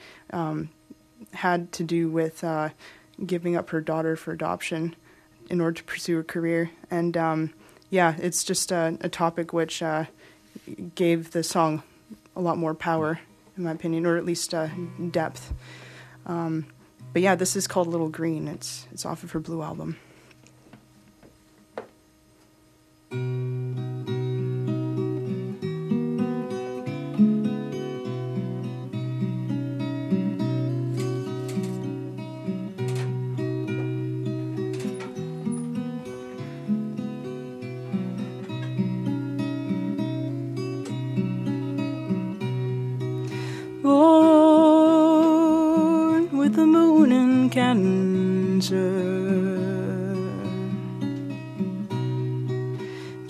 had to do with giving up her daughter for adoption in order to pursue a career. And it's just a topic which gave the song a lot more power, in my opinion, or at least depth. But yeah, this is called Little Green. It's off of her Blue album.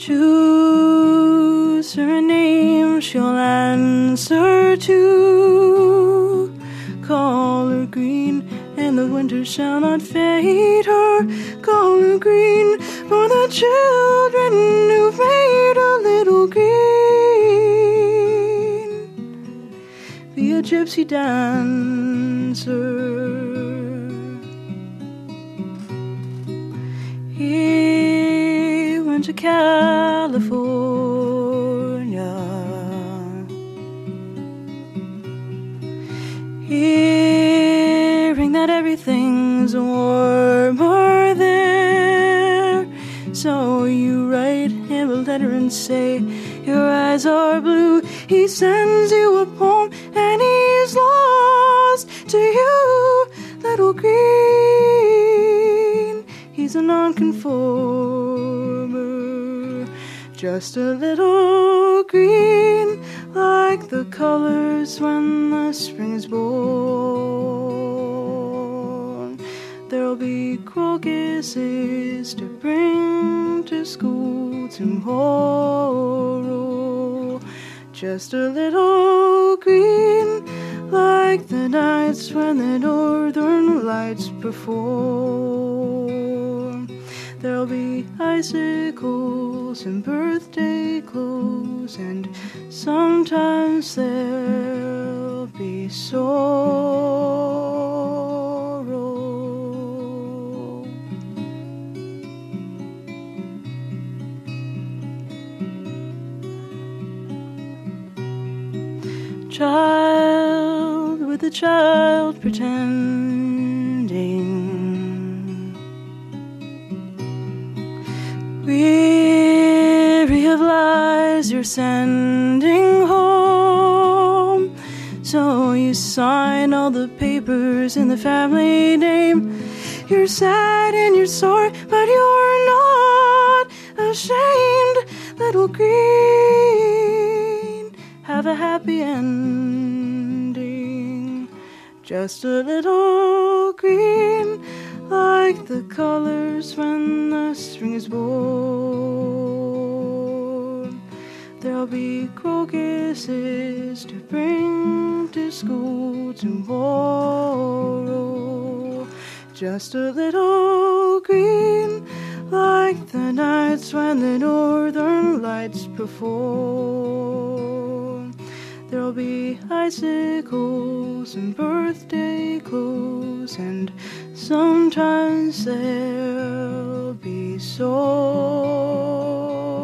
Choose her name, she'll answer to. Call her green, and the winter shall not fade her. Call her green, for the children who've made a little green. Be a gypsy dancer. He went to California. Hearing that everything's warmer there. So you write him a letter and say, your eyes are blue. He sends you a poem and he's lost to you, little green. He's a nonconformer, just a little green, like the colors when the spring is born. There'll be crocuses to bring to school tomorrow, just a little green, like the nights when the northern lights perform. There'll be icicles and birthday clothes, and sometimes there'll be sorrow. Child with a child pretending, weary of lies you're sending home. So you sign all the papers in the family name. You're sad and you're sore, but you're not ashamed, little green. Have a happy ending, just a little green, like the colors when the spring is born. There'll be crocuses to bring to school tomorrow, just a little green, like the nights when the northern lights perform. There'll be icicles and birthday clothes, and sometimes there'll be sorrow.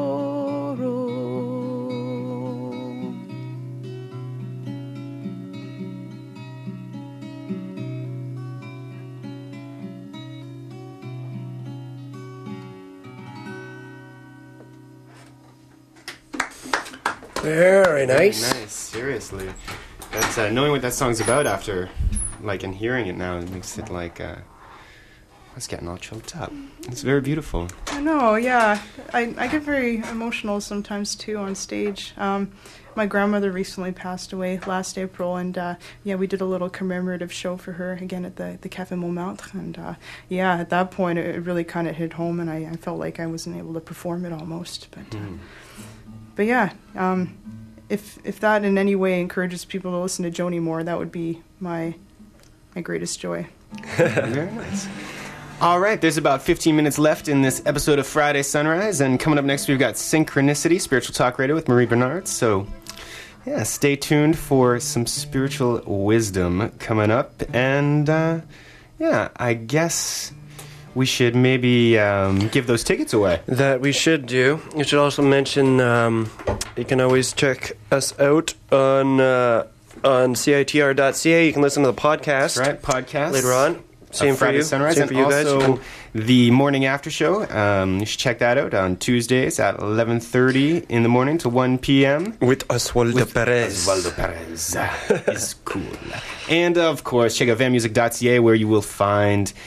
Very nice. Very nice, seriously. That's knowing what that song's about after, like, and hearing it now, it makes it like, I was getting all choked up. It's very beautiful. I know, yeah. I get very emotional sometimes too on stage. My grandmother recently passed away last April, and yeah, we did a little commemorative show for her again at the Café Montmartre, and yeah, at that point it really kind of hit home, and I felt like I wasn't able to perform it almost, but yeah, if that in any way encourages people to listen to Joni more, that would be my greatest joy. Very nice. All right, there's about 15 minutes left in this episode of Friday Sunrise, and coming up next we've got Synchronicity, Spiritual Talk Radio with Marie Bernard, so yeah, stay tuned for some spiritual wisdom coming up, and yeah, I guess we should maybe give those tickets away. That we should do. You should also mention you can always check us out on CITR.ca. You can listen to the podcast. That's right, podcast. Later on. Same for you. Sunrise, Same for you guys. Also the morning after show. You should check that out on Tuesdays at 11:30 in the morning to 1 p.m. With Oswaldo Perez. Oswaldo Perez is cool. And of course, check out vanmusic.ca where you will find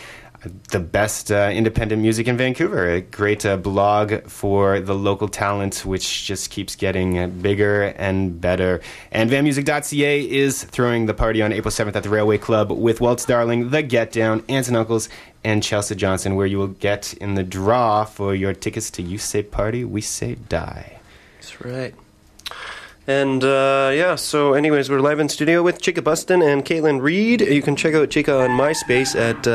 the best independent music in Vancouver. A great blog for the local talent, which just keeps getting bigger and better. And vanmusic.ca is throwing the party on April 7th at the Railway Club with Waltz Darling, The Get Down, Aunts and Uncles, and Chelsea Johnson, where you will get in the draw for your tickets to You Say Party, We Say Die. That's right. And, so anyways, we're live in studio with Chica Bustin and Caitlin Reed. You can check out Chica on MySpace at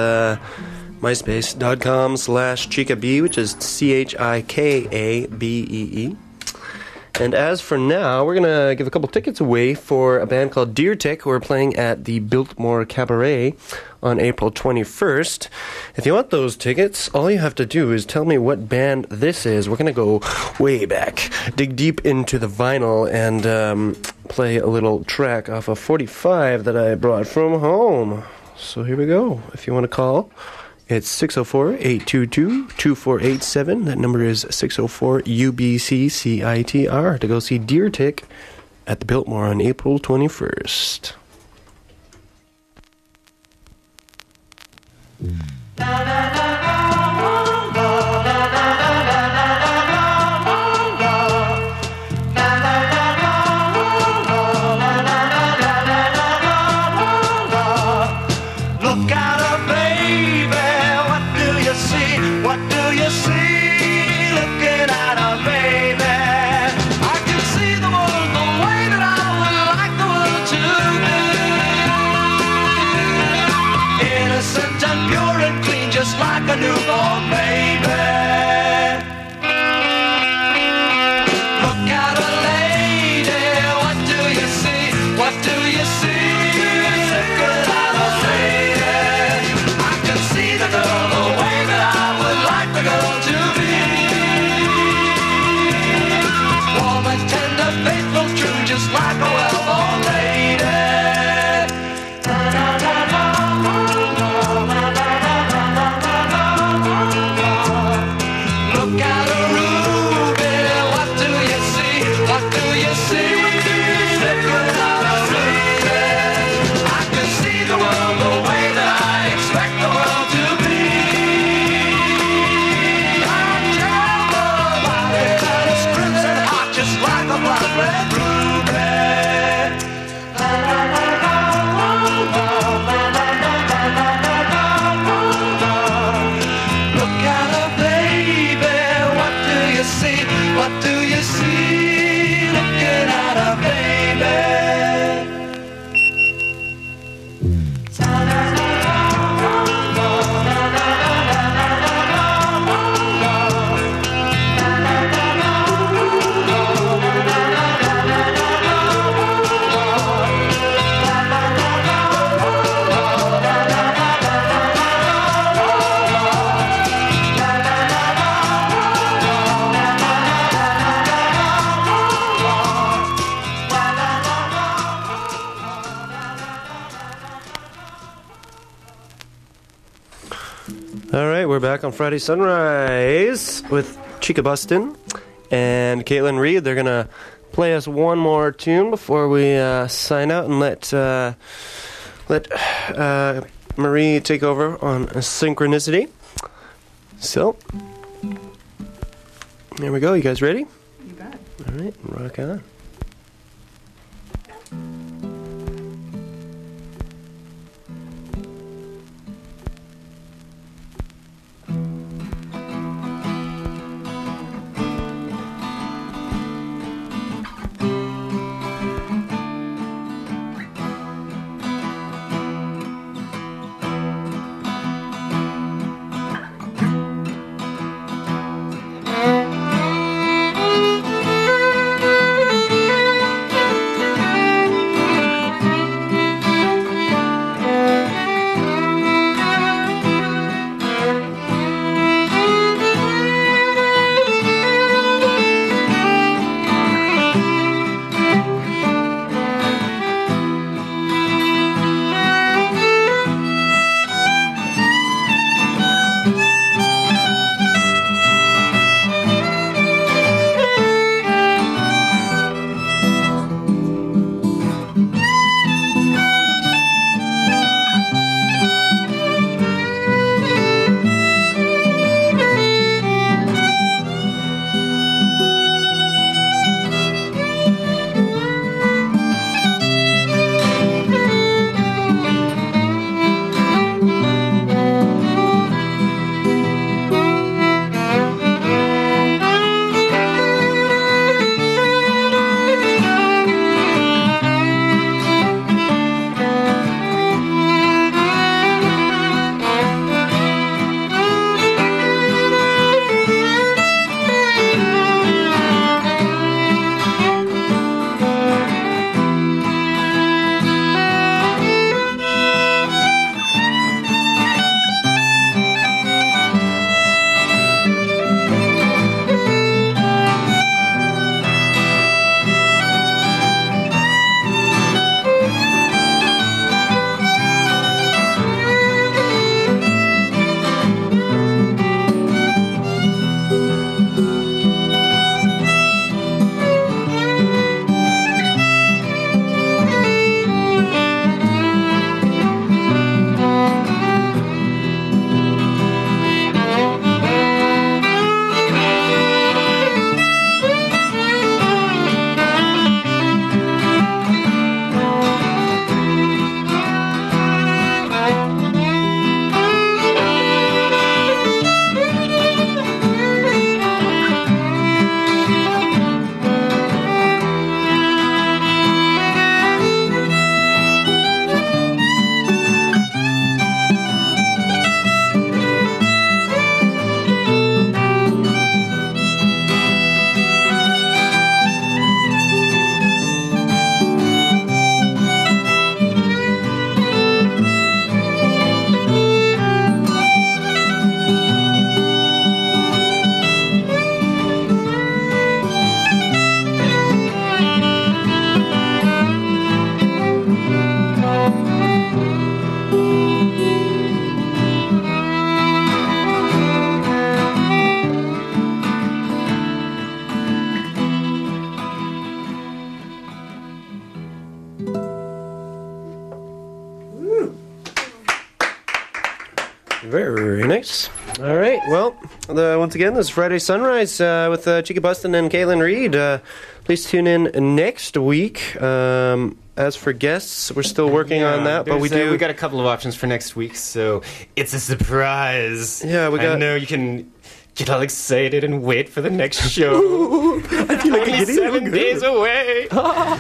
myspace.com/ChicaB, which is ChikaBee. And as for now, we're going to give a couple tickets away for a band called Deer Tick, who are playing at the Biltmore Cabaret on April 21st. If you want those tickets, all you have to do is tell me what band this is. We're going to go way back, dig deep into the vinyl, and play a little track off of 45 that I brought from home. So here we go. If you want to call, it's 604-822-2487. That number is 604-UBC-CITR to go see Deer Tick at the Biltmore on April 21st. Like a newborn baby. Look at her, lady. What do you see? What do you see? Secret out of faded. I can see the girl the way that I would like the girl to be. Warm and tender, faithful, true, just like a well-born lady. We're back on Friday Sunrise with Chica Bustin and Caitlin Reed. They're going to play us one more tune before we sign out and let Marie take over on Synchronicity. So, there we go. You guys ready? You bet. All right, rock on. Nice. All right. Well, once again, this is Friday Sunrise with Chica Bustin and Caitlin Reed. Please tune in next week. As for guests, we're still working on that, but we got a couple of options for next week, so it's a surprise. Yeah, I know you can get all excited and wait for the next show. I feel like only 7 days away.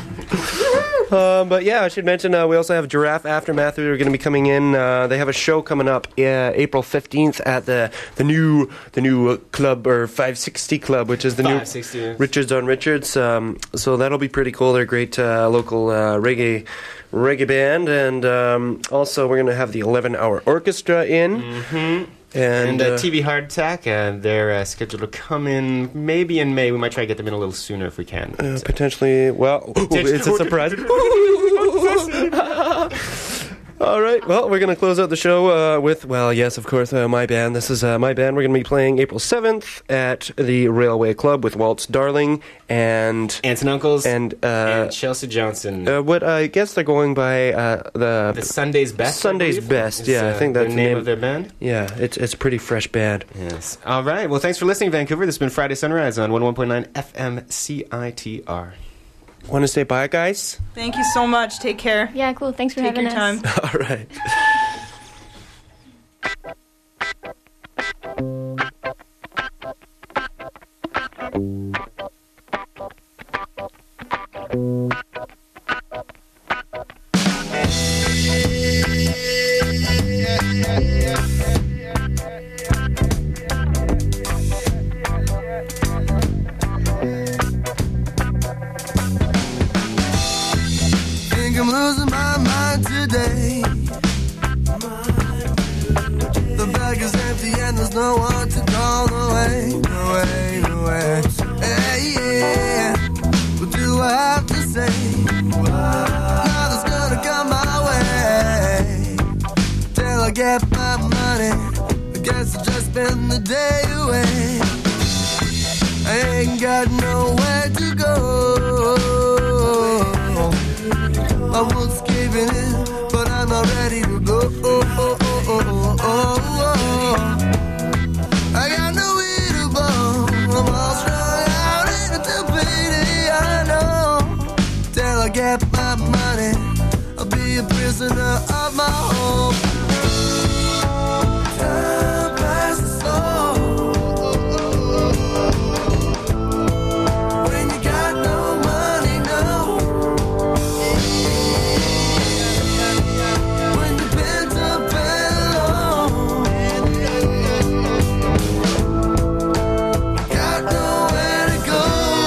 But yeah, I should mention we also have Giraffe Aftermath who are going to be coming in. They have a show coming up April 15th at the new club, or 560 Club, which is the 560, new yes. Richards on Richards. So that'll be pretty cool. They're a great local reggae band, and also we're going to have the 11-hour orchestra in. Mm-hmm. And TV Heart Attack, they're scheduled to come in maybe in May. We might try to get them in a little sooner if we can. Potentially, well, it's a surprise. All right, well, we're going to close out the show with, well, yes, of course, my band. This is my band. We're going to be playing April 7th at the Railway Club with Waltz Darling and Aunts and Uncles and Chelsea Johnson. What I guess they're going by the Sunday's Best. Sunday's Best, yeah. I think that's the name of their band. Yeah, it's a pretty fresh band. Yes. All right. Well, thanks for listening, Vancouver. This has been Friday Sunrise on 101.9 FM CITR. Want to say bye, guys? Thank you so much. Take care. Yeah, cool. Thanks for Take having your us. time. All right. Think I'm losing my mind today. The bag is empty and there's no one to call away. No way, no way. Hey, yeah. What do I have to say? Nothing's gonna come my way till I get my money. I guess I'll just spend the day away. I ain't got nowhere to go. I was giving in, but I'm not ready to go. I got nowhere to go. I'm all strung out in a stupidity, I know. Till I get my money, I'll be a prisoner of my home. Time passes slow. When you got no money, no. When you're bent up and alone, got nowhere to go.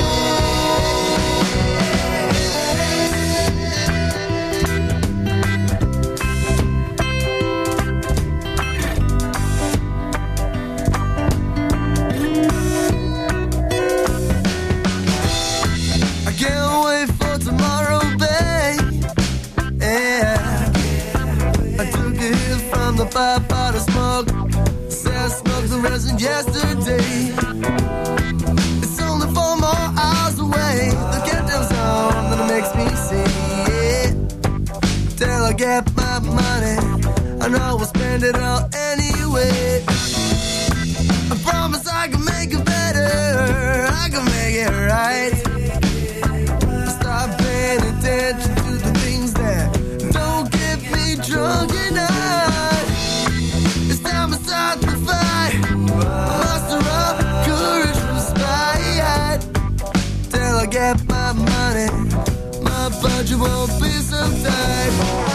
I can't wait for tomorrow, babe. Yeah. I took a hit from the pipe out of smoke. Said I smoked the resin yesterday. It's only 4 more hours away. The countdown's on, then it makes me see. Till I get my money, I know I'll spend it all anyway. I promise I can make it better. I can make it right. Stop paying attention to the things that don't get me drunk enough. It's time to start the fight. Muster up courage from spite. Till I get my money, my budget won't be so tight.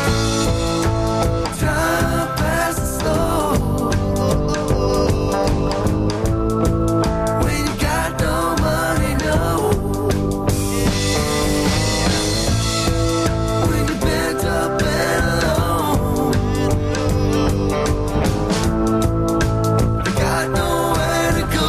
Time passes slow. When you got no money, no. When you're bent up and alone, I got nowhere to go.